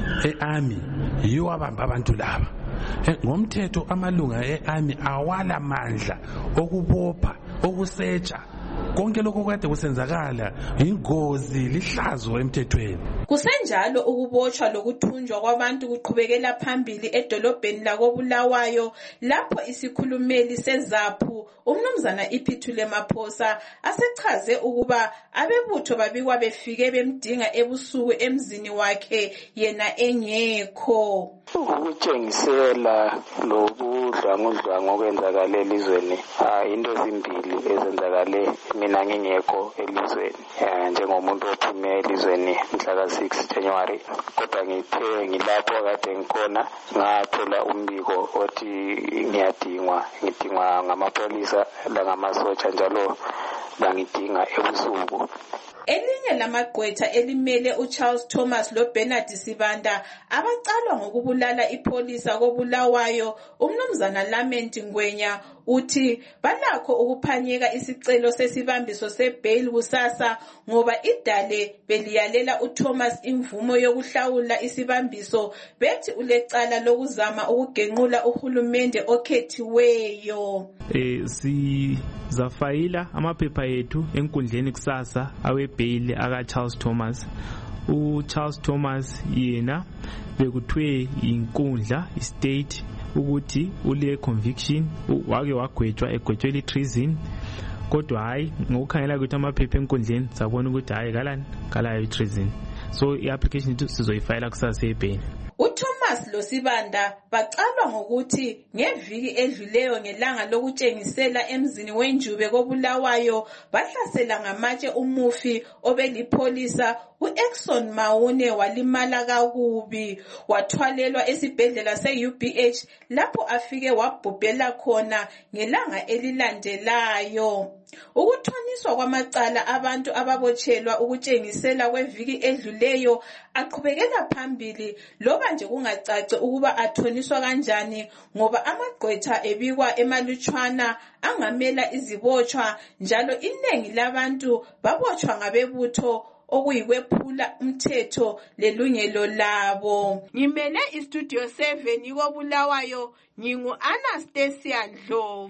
earmy yiwo abamba abantu laba. Ngomthetho amalunga earmy awala mandla okubopha okusearcha konke lokho kade kusenzakala ingozi lihlazo emthethweni. Kusenjalo ukubotshwa lokuthunjwa kwabantu kuqhubekela phambili edolobheni lakoBulawayo lapho isikhulumeli seZAPHU umnumzana Iphithule Maphosa asechaze ukuba abebutho babikwa befike bemdinga ebusuku emzini wakhe yena engekho. Ukutshengisela lobudlwangudlwangu okwenzakale elizweni into ezimbili ezenzakale mina ngingekho elizweni njengomuntu ophume elizweni mhla ka six January kodwa ngithe ngilapho kade ngikhona ngathola umbiko othi ngiyadingwa ngidingwa ngamapolisa langamasotsha njalo bangidinga ebusuku. Elinye lamagqwetha elimele uCharles Thomas loBernard Sibanda abacalwa ngokubulala ipolisa koBulawayo umnumzana Lament Ngwenya uthi balakho ukuphanyeka isicelo sesibambiso sebail kusasa ngoba idale beliyalela uThomas imvumo yokuhlawula isibambiso bethi ulecala lokuzama ukugenqula uhulumende okhethiweyo. Eh si zafayila amaphepha ethu enkundleni kusasa awebail aka Charles Thomas. uCharles Thomas yena bekuthiwe inkundla istate ukuthi ule conviction wake wagwetshwa egwetshwe treason kodwa hayi ngokukhangela ukuthi amaphepha enkundleni sabona ukuthi hayi kalani kalayo treason so iapplication ithu sizoyifayila kusasa ebail. uThomas loSibanda bacalwa ngokuthi ngeviki edluleyo ngelanga lokutshengisela emzini wenjube koBulawayo bahlasela ngamatshe umufi obelipolisa uExxon Maune walimala kakubi wathwalelwa esibhedlela se-U B H lapho afike wabhubhela khona ngelanga elilandelayo. Ukuthoniswa kwamacala abantu ababotshelwa ukutshengisela kweviki edluleyo aqhubekela phambili loba nje kungacaci ukuba athoniswa kanjani ngoba amagqwetha ebikwa emalutshwana angamela izibotshwa njalo iningi labantu babotshwa ngabebutho okuyikwephula umthetho lelungelo labo. Ngimele istudio seven koBulawayo ngingu Anastasia Ndlovu.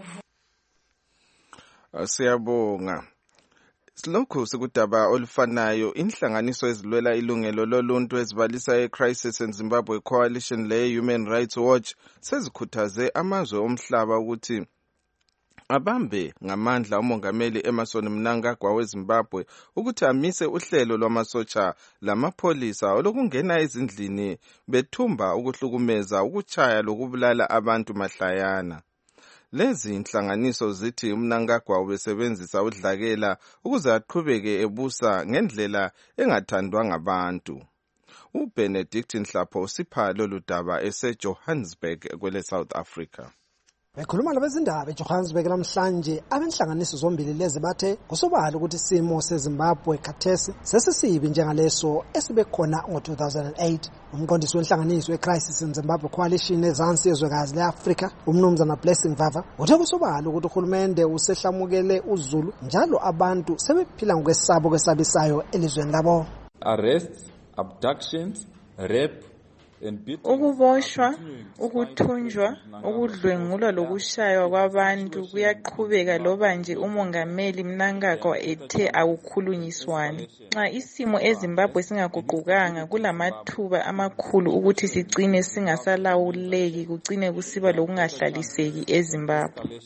Siyabonga. Silokhu sikudaba olufanayo inhlanganiso ezilwela ilungelo loluntu ezibalisa eCrisis in Zimbabwe Coalition le Human Rights Watch sezikhuthaze amazwe omhlaba ukuthi abambe ngamandla umongameli Emmerson Mnangagwa weZimbabwe ukuthi amise uhlelo lwamasotsha lamapholisa olokungena ezindlini bethumba ukuhlukumeza ukuchaya lokubulala abantu mahlayana. Lezi inhlanganiso zithi uMnangagwa ubesebenzisa udlakela ukuze aqhubeke ebusa ngendlela engathandwa ngabantu. uBenedict Nhlapho usipha lolu daba eseJohannesburg kwele South Africa. Bekhuluma labezindaba eJohannesburg namhlanje abenhlanganiso zombili lezi bathe kusobala ukuthi isimo seZimbabwe khathesi sesisibi njengaleso esibekhona ngo-two thousand eight. Umqondisi wenhlanganiso eCrisis in Zimbabwe Coalition ezansi yezwekazi leAfrika umnumzana Blessing Vava uthe kusobala ukuthi uhulumende usehlamukele uZulu njalo abantu sebephila ngokwesabo kwesabisayo elizweni labo. Arrests, abductions, rape, Ukuboshwa, ukuthunjwa, ukudlwengulwa lokushaywa kwabantu kuyaqhubeka loba nje umongameli Mnangagwa ethe akukhulunyiswane. Nxa isimo eZimbabwe singaguqukanga kulamathuba amakhulu ukuthi sigcine singasalawuleki kugcine kusiba lokungahlaliseki eZimbabwe.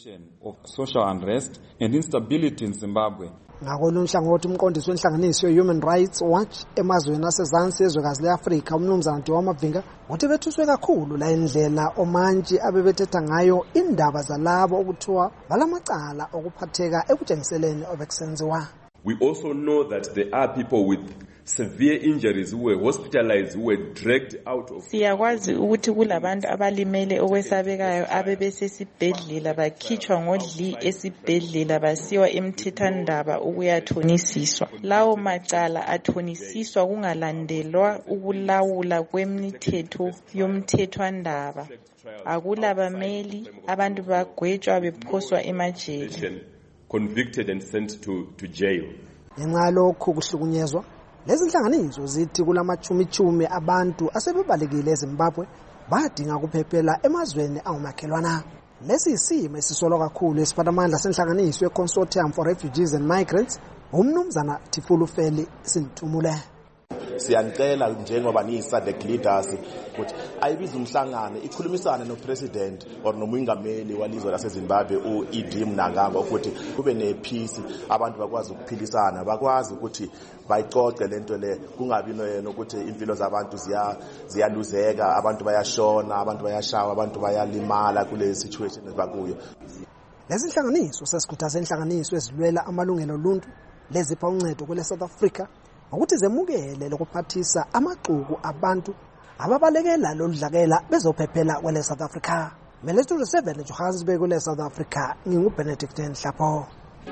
Ngakolunye uhlangothi umqondisi wenhlanganiso ye-Human Rights Watch emazweni asezansi ezwekazi le-Afrika umnumzana Diwa Mavinga uthi bethuswe kakhulu la indlela omantshi abebethetha ngayo indaba zalabo okuthiwa balamacala okuphatheka ekutshengiseleni obekusenziwa. We also know that there are people with severe injuries who were hospitalized, who were dragged out of. Siyakwazi ukuthi kulabantu abalimele okwesabekayo abebesesibhedlela bakhitshwa ngodli esibhedlela basiwa emthethandaba ukuyathonisiswa. Lawo macala athonisiswa kungalandelwa ukulawula kwemithetho yomthethwandaba. Akulabameli abantu bagwetshwa bephoswa emajele. Convicted and sent to, to jail. Ngenxa lokhu kuhlukunyezwa lezi nhlanganiso zithi kulamachumichumi abantu asebebalekile eZimbabwe badinga ukuphephela emazweni angumakhelwana. Lesi isimo esisolwa kakhulu esiphathamandla senhlanganiso ye-Consortium for Refugees and Migrants umnumzana Thifulu Feli Sinthumule. Siyanicela njengoba niyi-SADC leaders ukuthi ayibize umhlangano ikhulumisane no-president or nomongameli walizwe laseZimbabwe u-Edi Mnangagwa ukuthi kube ne-peace, abantu bakwazi ukuphilisana, bakwazi ukuthi bayicoce lento le, kungabi noyena ukuthi impilo zabantu ziyaluzeka, abantu bayashona, abantu bayashawa, abantu bayalimala kule situation bakuyo. Lezi nhlanganiso sesikhuthaze inhlanganiso ezilwela amalungelo oluntu lezipha uncedo kule South Africa ukuthi zemukele lokuphathisa amaxuku abantu ababalekela loludlakela bezophephela kwele South Africa. Mele Studio seven eJohannesburg kule South Africa nginguBenedict Nhlapo.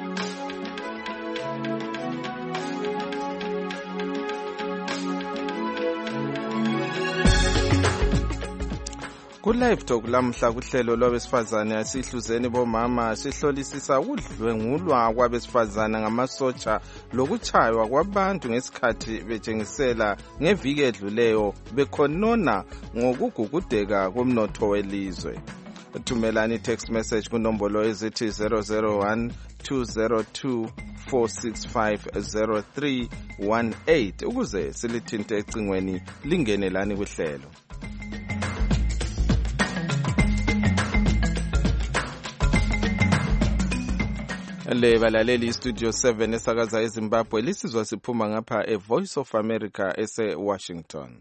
Ku-Live Talk lamhla kuhlelo lwabesifazane asihluzeni bomama sihlolisisa ukudlwengulwa kwabesifazane ngamasotsha lokuchaywa kwabantu ngesikhathi betshengisela ngeviki edluleyo bekhonona ngokugugudeka komnotho welizwe. Thumelani text message kunombolo ezithi zero zero one two zero two four six five zero three one eight ukuze silithinte ecingweni lingenelani kuhlelo. Le balaleli Studio seven esakaza eZimbabwe lisizwa siphuma ngapha e Voice of America ese Washington.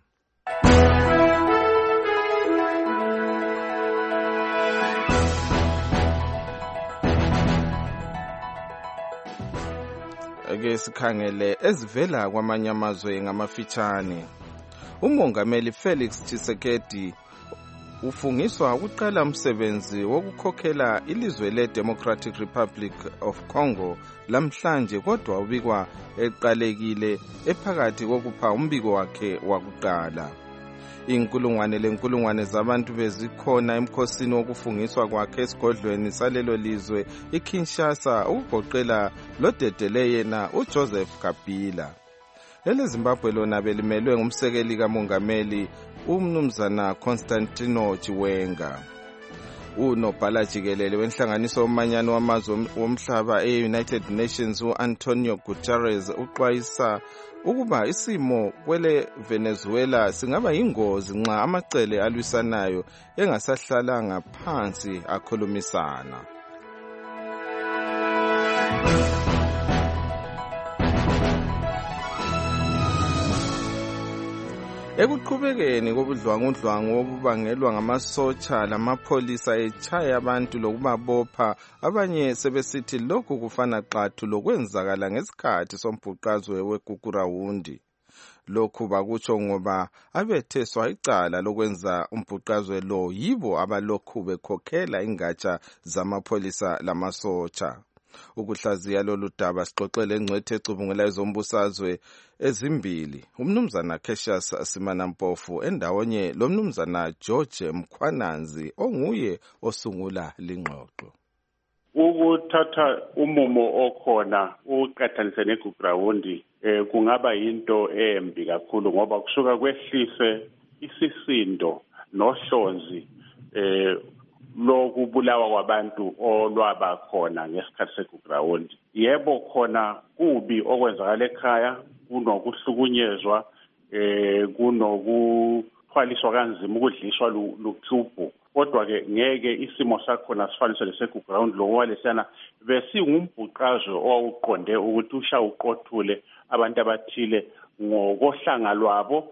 Ake sikhangele ezivela kwamanye amazwe ngamafitshane. Umongameli Felix Tshisekedi ufungiswa ukuqala umsebenzi wokukhokhela ilizwe le-Democratic Republic of Congo lamhlanje kodwa ubikwa eqalekile ephakathi kokupha umbiko wakhe wakuqala. Inkulungwane lenkulungwane zabantu bezikhona emkhosini wokufungiswa kwakhe esigodlweni salelo lizwe iKinshasa ukugoqela lodedele yena uJoseph Kabila. Lele Zimbabwe lona belimelwe ngumsekeli kamongameli umnumzana Constantino Chiwenga. Unobhala jikelele wenhlanganiso womanyano wamazwe womhlaba e-United Nations u-Antonio Guterres uxwayisa ukuba isimo kwele Venezuela singaba yingozi nxa amacele alwisanayo engasahlalanga phansi akhulumisana. Ekuqhubekeni kobudlwangudlwangu obubangelwa ngamasotsha lamapholisa echaya abantu lokubabopha abanye sebesithi lokhu kufana xathu lokwenzakala ngesikhathi sombhuqazwe weGugurawundi. Lokhu bakutsho ngoba abetheswa icala lokwenza umbhuqazwe lo yibo abalokhu bekhokhela ingatsha zamapholisa lamasotsha. Ukuhlaziya lolu daba sixoxele engcwethe ecubungela ezombusazwe ezimbili umnumzana Cassius Simanampofu endawonye lo mnumzana George Mkhwananzi onguye osungula lingxoxo. Ukuthatha umumo okhona uqathanise neGugurawundi eh kungaba into embi kakhulu ngoba kusuka kwehliswe isisindo nohlonzi eh lokubulawa kwabantu olwaba khona ngesikhathi sekugrawundi. Yebo khona kubi okwenzakala ekhaya, kunokuhlukunyezwa eh kunokuthwaliswa kanzima, ukudliswa luhlupho. Kodwa ke ngeke isimo sakhona sifaniswe lesekuground lokho lesana besingumbuqazwe owuqonde ukuthi usha uqothule abantu abathile ngokohlanga lwabo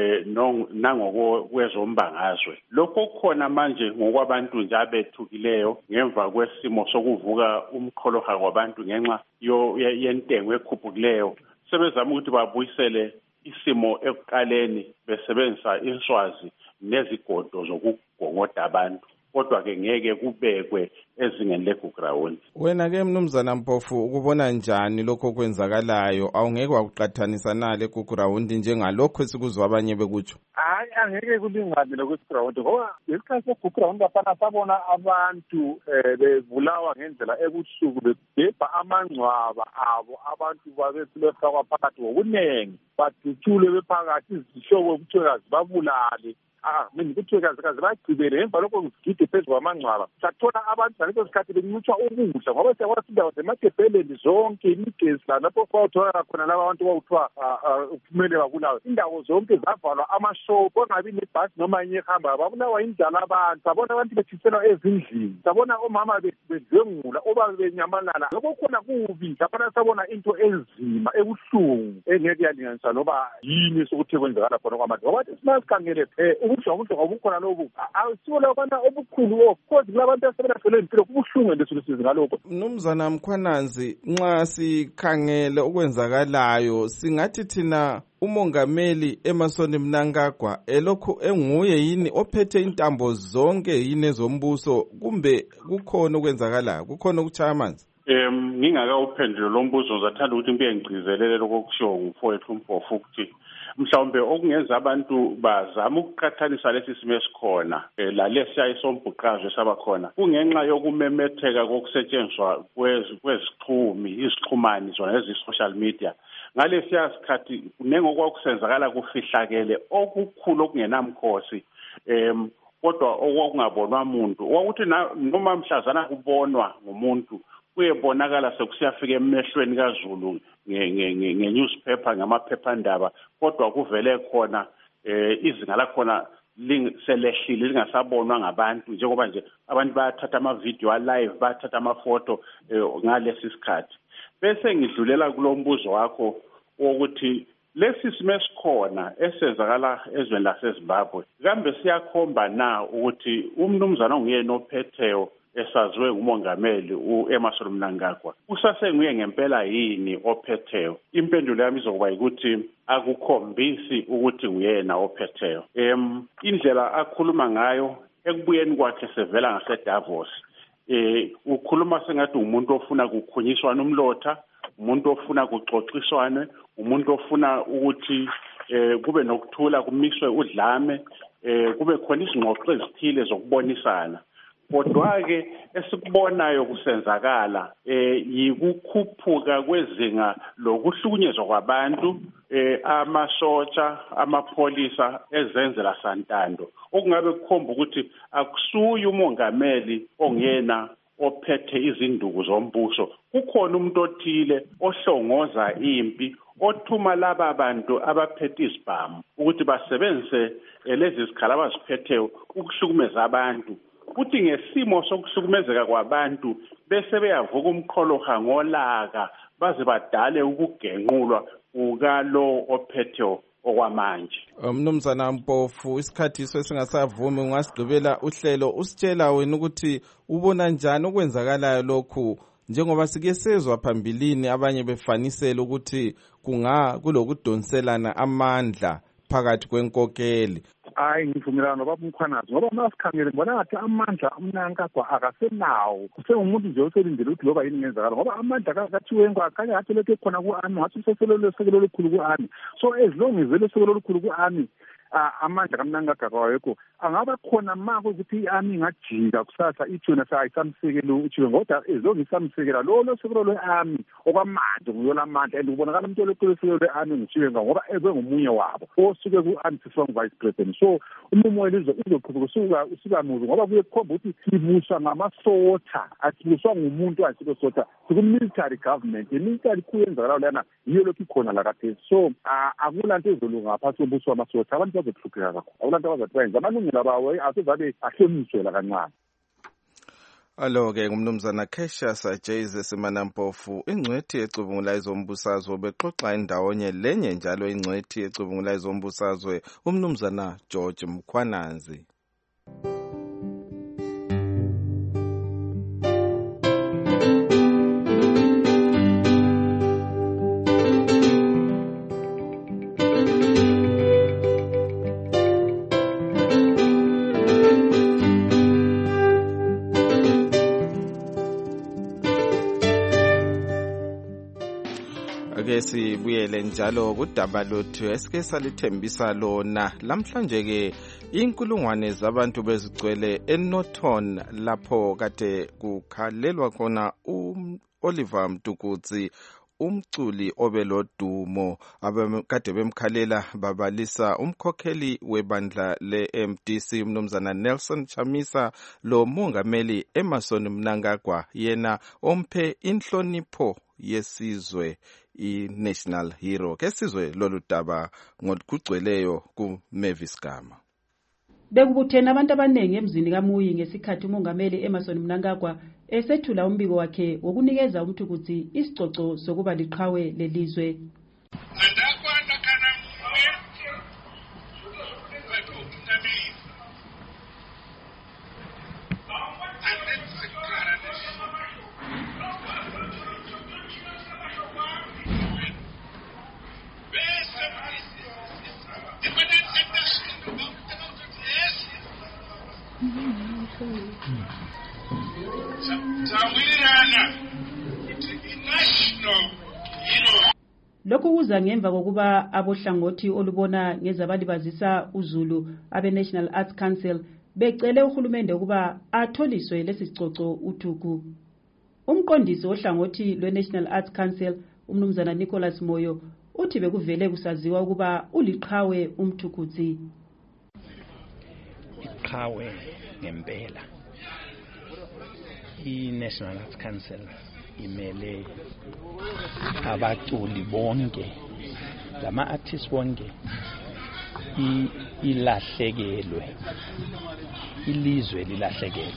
nangokwezombangazwe. Lokho khona manje ngokwabantu nje abethukileyo ngemva kwesimo sokuvuka umqholoha kwabantu ngenxa yentengo ekhuphukileyo, sebezama ukuthi babuyisele isimo ekuqaleni besebenzisa inswazi nezigodo zokugongoda abantu, kodwa ke ngeke kubekwe ezingeni legugrawundi. Wena ke Mnumzana Mpofu, ukubona njani lokho kwenzakalayo? Awungeke wakuqathanisa nale egugrawundi njengalokho esikuzwa abanye bekutsho? Hayi, angeke kulingane lokugrawundi ngoba isikhathi segugrawundi afana sabona abantu eh bevulawa ngendlela ebusuku bebhebha amangcwaba abo, abantu babethi befakwa phakathi ngokunengi, badutsule bephakathi, izihlobo kuthiwa zibabulale. Ah, mina kuthiwekazi kazi bagcibele emva lokho ngigide phezu kwamangcwaba. Sathola abantu ngaleso sikhathi bencutshwa ukudla ngoba siyakwazi indawo zemadebheleni zonke, imigezi lapho kwathola khona laba abantu bawuthiwa kumele babulawe. Indawo zonke zavalwa, amashop ongabi nebhasi noma inye ehamba, babulawa indlala abantu. Sabona abantu bethiselwa ezindlini, sabona omama bedlwengula, oba benyamalala. Lokho khona kubi, lapha sabona into enzima ebuhlungu engeke yalinganiswa noba yini sokuthi kwenzakala khona kwabantu. Ngoba simasikangele phe ubuhlungu obukhona lobu awusiwona abantu obukhulu, of course kulabantu asebelahlele impilo kubuhlungu lesizwe ngalokho. Mnumzana Mkhwananzi, nxa sikhangele okwenzakalayo singathi thina umongameli Emmerson Mnangagwa elokhu enguye yini ophethe intambo zonke yini ezombuso, kumbe kukhona okwenzakalayo, kukhona okuchaya amanzi? Em ngingakawuphendula lo mbuzo, ngizathanda ukuthi ngibe ngigcizelele lokho kushiwo ngumfowethu Mpofu ukuthi mhlawumbe okungenza abantu bazama ukuqhathanisa lesi simo esikhona la lesiya isombhuqazwe sabakhona kungenxa yokumemetheka kokusetshenziswa kwezixhumi, izixhumani zona ezi-social media. Ngalesiya sikhathi nengokwakusenzakala kufihlakele okukhulu okungenamkhosi, em kodwa okwakungabonwa umuntu ukuthi noma mhlazana kubonwa ngumuntu kuyebonakala sekusiyafika emehlweni kaZulu nge-newspaper ngamaphephandaba, kodwa kuvele khona izinga lakhona selehlile lingasabonwa ngabantu, njengoba nje abantu bayathatha ama-video alive, bayathatha amafoto ngalesi sikhathi. Bese ngidlulela kulo mbuzo wakho wokuthi lesi simo esikhona esenzakala ezweni laseZimbabwe kambe siyakhomba na ukuthi umnumzana onguyena ophetheyo esaziwe ngumongameli uEmmerson Mnangagwa usasenguye ngempela yini ophetheyo? Impendulo yami izokuba ukuthi akukhombisi ukuthi uyena ophetheyo. Em indlela akhuluma ngayo ekubuyeni kwakhe sevela ngaseDavos, eh ukhuluma sengathi umuntu ofuna ukukhunyiswana umlotha, umuntu ofuna ukuxoxiswana, umuntu ofuna ukuthi eh kube nokuthula, kumiswe udlame, eh kube khona izingxoxo ezithile zokubonisana. Kodwa-ke esikubonayo kusenzakala eh yikukhuphuka kwezinga lokuhlukunyezwa kwabantu, eh amasotsha, amapholisa ezenzela santando, okungabe kukhomba ukuthi akusuye umongameli ongena ophethe izinduku zombuso. Kukhona umuntu othile ohlongoza impi, othuma laba bantu abaphethe isibhamu ukuthi basebenzise lezi zikhala abaziphetheyo ukuhlukumeza abantu. Kuthi ngesimo sokuhlukumezeka kwabantu bese beyavuka umqholoha ngolaka baze badale ukugenqulwa ukalo ophethe okwamanje. Mnumzana Mpofu, isikhathi sesingasavumi ungasigqibela uhlelo usitshela wena ukuthi ubona njani okwenzakalayo lokhu, njengoba sike sezwa phambilini abanye befanisela ukuthi kunga kulokudonselana amandla phakathi kwenkokeli. Hayi, ngivumelana nobaba Mkhwanazi ngoba masikhangele ngibona ngathi amandla uMnangagwa akasenawo, usengumuntu nje oselindele ukuthi loba yini ngenzakala ngoba amandla akathiwe ngakhanya ngathi lokho khona ku-ami, ngathi useselelo sekelo olukhulu ku-ami. So as long as vele sekelo olukhulu ku-ami amandla kaMnangagwa wayekho angaba khona mako ukuthi i-army ingajika kusasa ijona sayisamsekela uJube ngoba ezongisamsekela lo lo sekelo le-army okwamanje nguyola amandla and ubonakala umuntu olesekelo le-army nguJube ngoba ebengomunye wabo osuke ku-anti-strong vice president. So umumo welizwe uzoqhubeka usuka usuka muzi ngoba kuye kukhomba ukuthi sibuswa ngamasotha asibuswa ngumuntu asibuswa siku-military government. I-military kuyenzakala lana yiyo lokhu ikhona la kade. So akulanto ezolunga ngaphansi kobuso wamasotha abantu bazohlupheka kakhulu akulanto abazathi bayenza amalungelo abawo asezabe ahlonishwe la kancane. Alo-ke ngumnumzana Cassius Jayze Simanampofu ingcwethi ecubungula izombusazwe bexoxa indawonye lenye njalo ingcwethi ecubungula izombusazwe umnumzana George Mkhwananzi. Sibuyele njalo kudaba lothu esike salithembisa lona lamhlanje ke inkulungwane zabantu bezigcwele eNorton lapho kade kukhalelwa khona uOliver Mtukudzi umculi obelodumo abakade bemkhalela babalisa umkhokheli webandla le-M D C umnumzana Nelson Chamisa lo mongameli Emmerson Mnangagwa yena omphe inhlonipho yesizwe i-national hero. Kesizwe lolu daba ngokugcweleyo ku Mavis Gama. Bekubuthena abantu abanengi emzini kaMuyi ngesikhathi umongameli Emmerson Mnangagwa esethula umbiko wakhe wokunikeza uMtukudzi isicoco sokuba liqhawe lelizwe. Lokhu kuza ngemva kokuba abohlangothi olubona ngezabalibazisa uZulu abe National Arts Council becele uhulumende ukuba atholiswe lesicoco uThuku. Umqondisi ohlangothi lwe-National Arts Council umnumzana Nicholas Moyo uthi bekuvele kusaziwa ukuba uliqhawe uMtukudzi. Iqhawe ngempela i-National Arts Council imele abaculi bonke lama-artists bonke ilahlekelwe ilizwe lilahlekelwe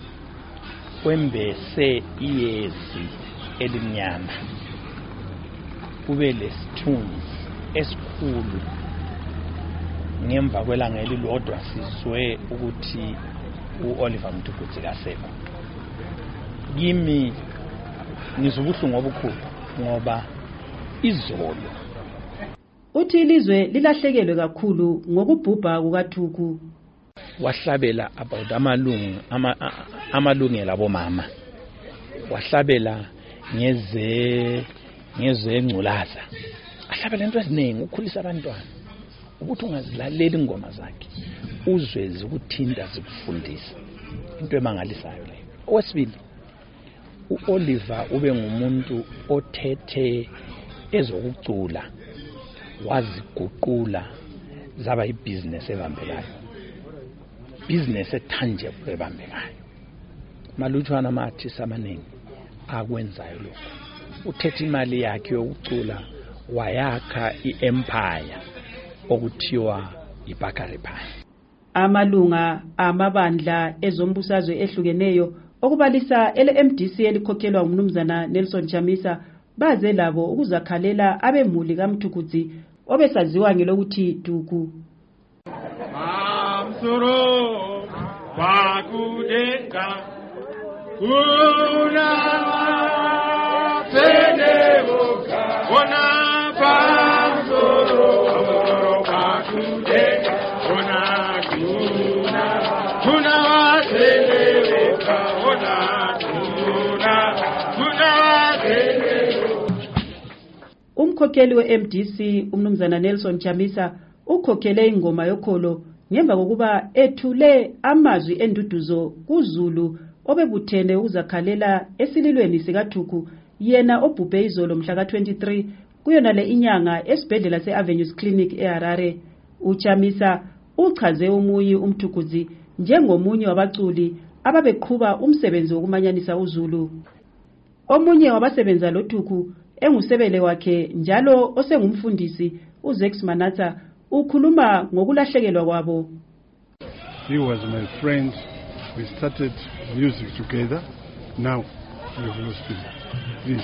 kwembese iyezi elimnyama kube lesithunzi esikhulu ngemva kwelanga elilodwa sizwe ukuthi uOliver Mtukudzi kasekho. Kimi ngizobuhlungu obukhulu ngoba izolo uthi ilizwe lilahlekelwe kakhulu ngokubhubha kukaThuku. Wahlabela about amalungu ama, amalungelo abomama, wahlabela ngeze ngeze ngculaza, ahlabela into eziningi ukukhulisa abantwana ukuthi ungazilaleli ingoma zakhe uzwe zikuthinta zikufundisa into emangalisayo leyo. Okwesibili uOliver ube ngumuntu othethe ezokucula waziguqula zaba ibusiness ebambekayo, business etangible ebambekayo. Malutshwana ama-artists amaningi akwenzayo lokho. Uthethe imali yakhe yokucula wayakha i-empire okuthiwa iBakari Pie. Amalunga amabandla ezombusazwe ehlukeneyo okubalisa ele-M D C elikhokhelwa umnumzana Nelson Chamisa baze labo ukuzakhalela abemuli kaMtukudzi obesaziwa ngelokuthi Thuku. Amsoro wakudenga kuna penebuka ona pamsoro wakudenga ona kuna kuna waseleweka ona kuna kuna waseleweka. Umkhokheli we-M D C umnumzana Nelson Chamisa ukhokhele ingoma yokholo ngemva kokuba ethule amazwi enduduzo kuZulu obebuthene ukuzakhalela esililweni sikaThuku yena obhubhe izolo mhla ka twenty-three kuyona le inyanga esibhedlela se-Avenues Clinic eHarare. Uchamisa uchaze umuyi umthukuzi njengomunye wabaculi ababeqhuba umsebenzi wokumanyanisa uZulu. Omunye wabasebenza loThuku engusebele wakhe njalo osengumfundisi uZex Manatha ukhuluma ngokulahlekelwa kwabo. He was my friend. We started music together. Now we have lost him. This.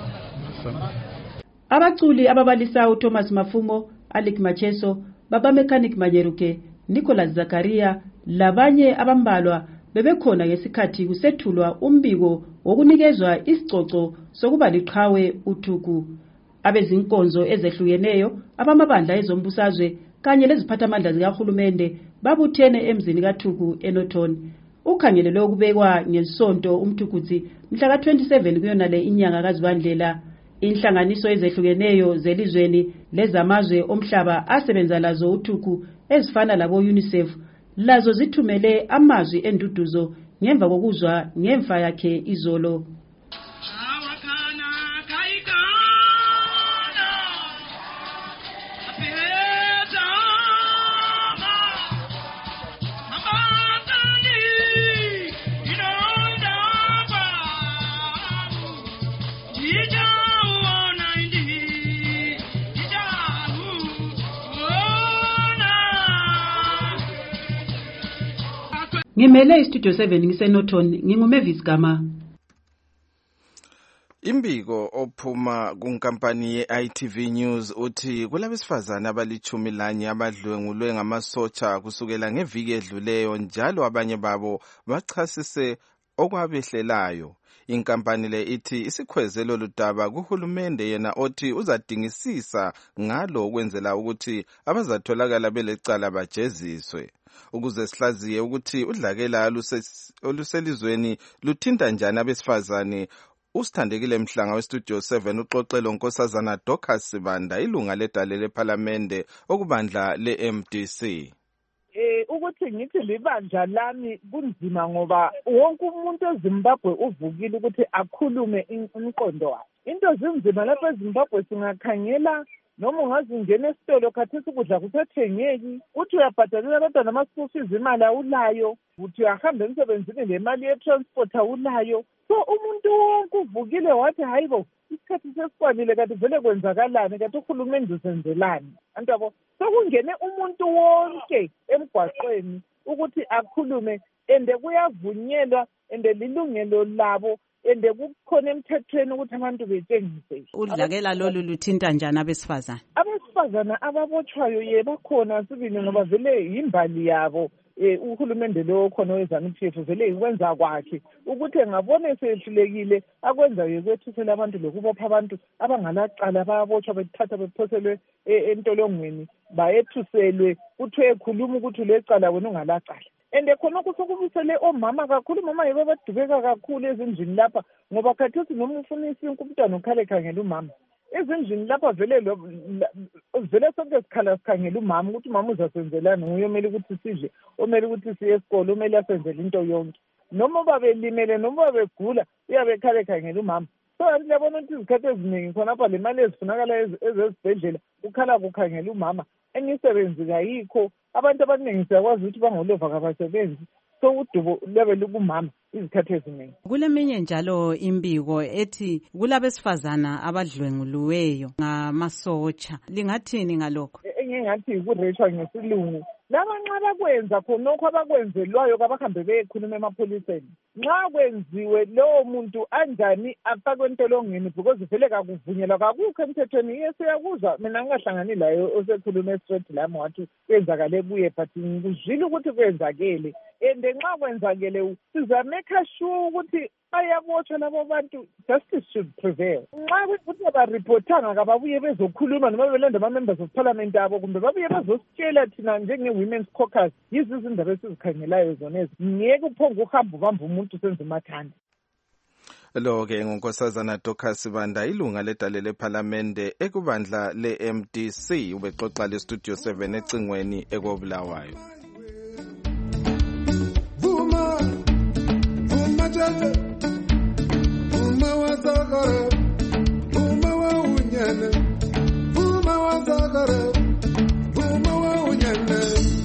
Abaculi ababalisa uThomas Mafumo, Alec Macheso, Baba Mechanic Manyeruke, Nicholas Zakaria labanye abambalwa bebekhona ngesikhathi kusethulwa umbiko wokunikezwa isicoco sokuba liqhawe uThuku. Abezinkonzo ezehlukeneyo abamabandla ezombusazwe kanye leziphathamandla zikahulumende babuthene emzini kaThuku eNorton. Ukhangelelwe ukubekwa ngesonto umthukuzi mhla ka twenty-seven kuyona le inyanga kaZibandlela. Inhlanganiso ezehlukeneyo zelizweni lezamazwe omhlaba asebenza lazo uThuku ezifana labo UNICEF lazo zithumele amazwi enduduzo ngemva kokuzwa ngemfa yakhe izolo. Ngimele iStudio seven ngiseNorton nginguMavis Gama. Imbiko ophuma kunkampani ye-I T V News uthi kulabesifazana abalichumi lanye abadlwengulwe ngamasotsha kusukela ngeviki edluleyo njalo abanye babo bachasise okwabehlelayo. Inkampani le ithi isikhwezelo ludaba kuhulumende yena othi uzadingisisa ngalo ukwenzela ukuthi abazatholakala belecala bajeziswe. Ukuze sihlaziye ukuthi udlakela oluselizweni luthinta njani abesifazane, usithandekile Mhlanga weStudio seven uxoxelo nkosazana Dorcas Sibanda ilunga ledale leParliamente okubandla le-M D C. Eh ukuthi ngithi libandla lami kunzima ngoba wonke umuntu eZimbabwe uvukile ukuthi akhulume umqondo wakhe. Into zinzima lapha eZimbabwe singakhangela noma ungazingena esitolo khathesi ukudla kusathengeki uthi uyabhadalela abantwana ama-school fees imali awulayo uthi uyahamba emsebenzini lemali ye-transport awulayo. So umuntu wonke uvukile wathi hayi bo isikhathi sesikwalile kanti vele kwenzakalani kanti uhulumende usenzelani antabo. Sokungene umuntu wonke emgwaqweni ukuthi akhulume ende kuyavunyelwa ende lilungelo labo ende kukhona emthethweni ukuthi abantu betshengise. Udlakela lolu luthinta njani abesifazana? Abesifazana ababotshwayo ye bakhona sibili ngoba vele yimbali yabo. Eh uhulumende lo khona wezamthetho vele ikwenza kwakhe ukuthi engabona esehlulekile akwenza yekwethusela abantu lokubopha abantu abangalacala bayabotshwa bethatha bephoselwe entolongweni bayethuselwe kuthiwe ekhuluma ukuthi lecala wena ungalacala. Ende khona kusokubisele omama kakhulu mama yibo badubeka kakhulu ezindlini lapha ngoba khathesi noma ufuna isinke umntwana ukhale khangela umama. Ezindlini lapha vele lo vele sonke sikhala sikhangela umama ukuthi umama uzasenzelana nguye omele ukuthi sidle omele ukuthi siye esikole omele asenzele into yonke noma babelimele noma babegula uyabe khale khangela umama. So ngiyabona ukuthi izikhathi eziningi khona lapha le mali ezifunakala ezesibhedlela ukhala kukhangela umama enisebenzi kayikho abantu abaningi siyakwazi ukuthi bangolova kabasebenzi so udubo lebe lukumama izikhathi eziningi. Kuleminye njalo imbiko ethi kulabesifazana abadlwenguluweyo ngamasotsha lingathini ngalokho? Engingathi kureshwa ngesilungu laba nxa bakwenza khonokho abakwenzelwayo kabahambe beyekhuluma emapholiseni. Nxa kwenziwe lowo muntu anjani afakwe entolongweni because vele kakuvunyelwa kakukho emthethweni yesiyakuzwa mina ngingahlangani layo osekhuluma straight lami wathi kwenzakale kuye but ngikuzwile ukuthi kwenzakele ende nxa kwenzakele sizamake sure ukuthi bayabotshwa labo bantu justice should prevail. Nxa ukuthi abaripotanga kababuye bezokhuluma noma belanda ama-members of parliament abo kumbe babuye bezositshela thina njenge-women's caucus yizi izindaba esizikhangelayo zonezi ngeke uphonge uhambe ubamba umuntu senze umathanda. Lo ke ngunkosazana Dorcas Banda ilunga ledale leParliamente ekubandla le-M D C ubexoxa le Studio seven ecingweni ekobulawayo. Vuma Vuma jaza Vuma wazagara Vuma wa unyana Vuma wazagara Vuma wa unyana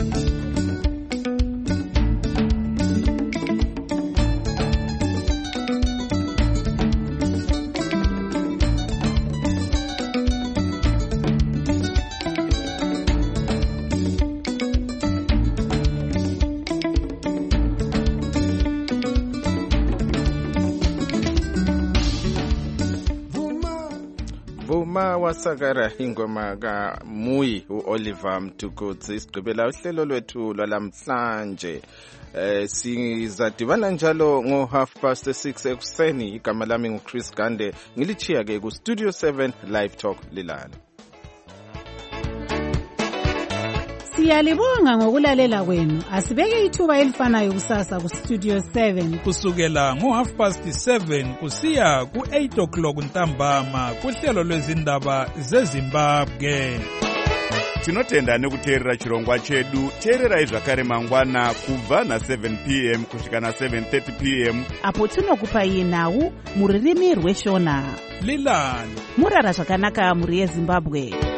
Vuma wasakara ingoma ka Muyi uOliver Mtukudzi isigqibela uhlelo lwethu lwalamhlanje. Eh sizadibana njalo ngo half past six ekuseni. Igama lami nguChris Gande ngilichiya ke ku Studio seven Live Talk lilala. Siyalibonga ngokulalela kwenu. Asibeke ithuba elifanayo kusasa ku Studio seven kusukela ngo half past seven kusiya ku eight o'clock ntambama kuhlelo lwezindaba zeZimbabwe. Tinotenda nekuteerera chirongwa chedu. Teererai zvakare mangwana kubva na seven p m kusvika na seven thirty p m apo tinokupai nhau muririmi rweshona. Lilani murara zvakanaka muri yeZimbabwe.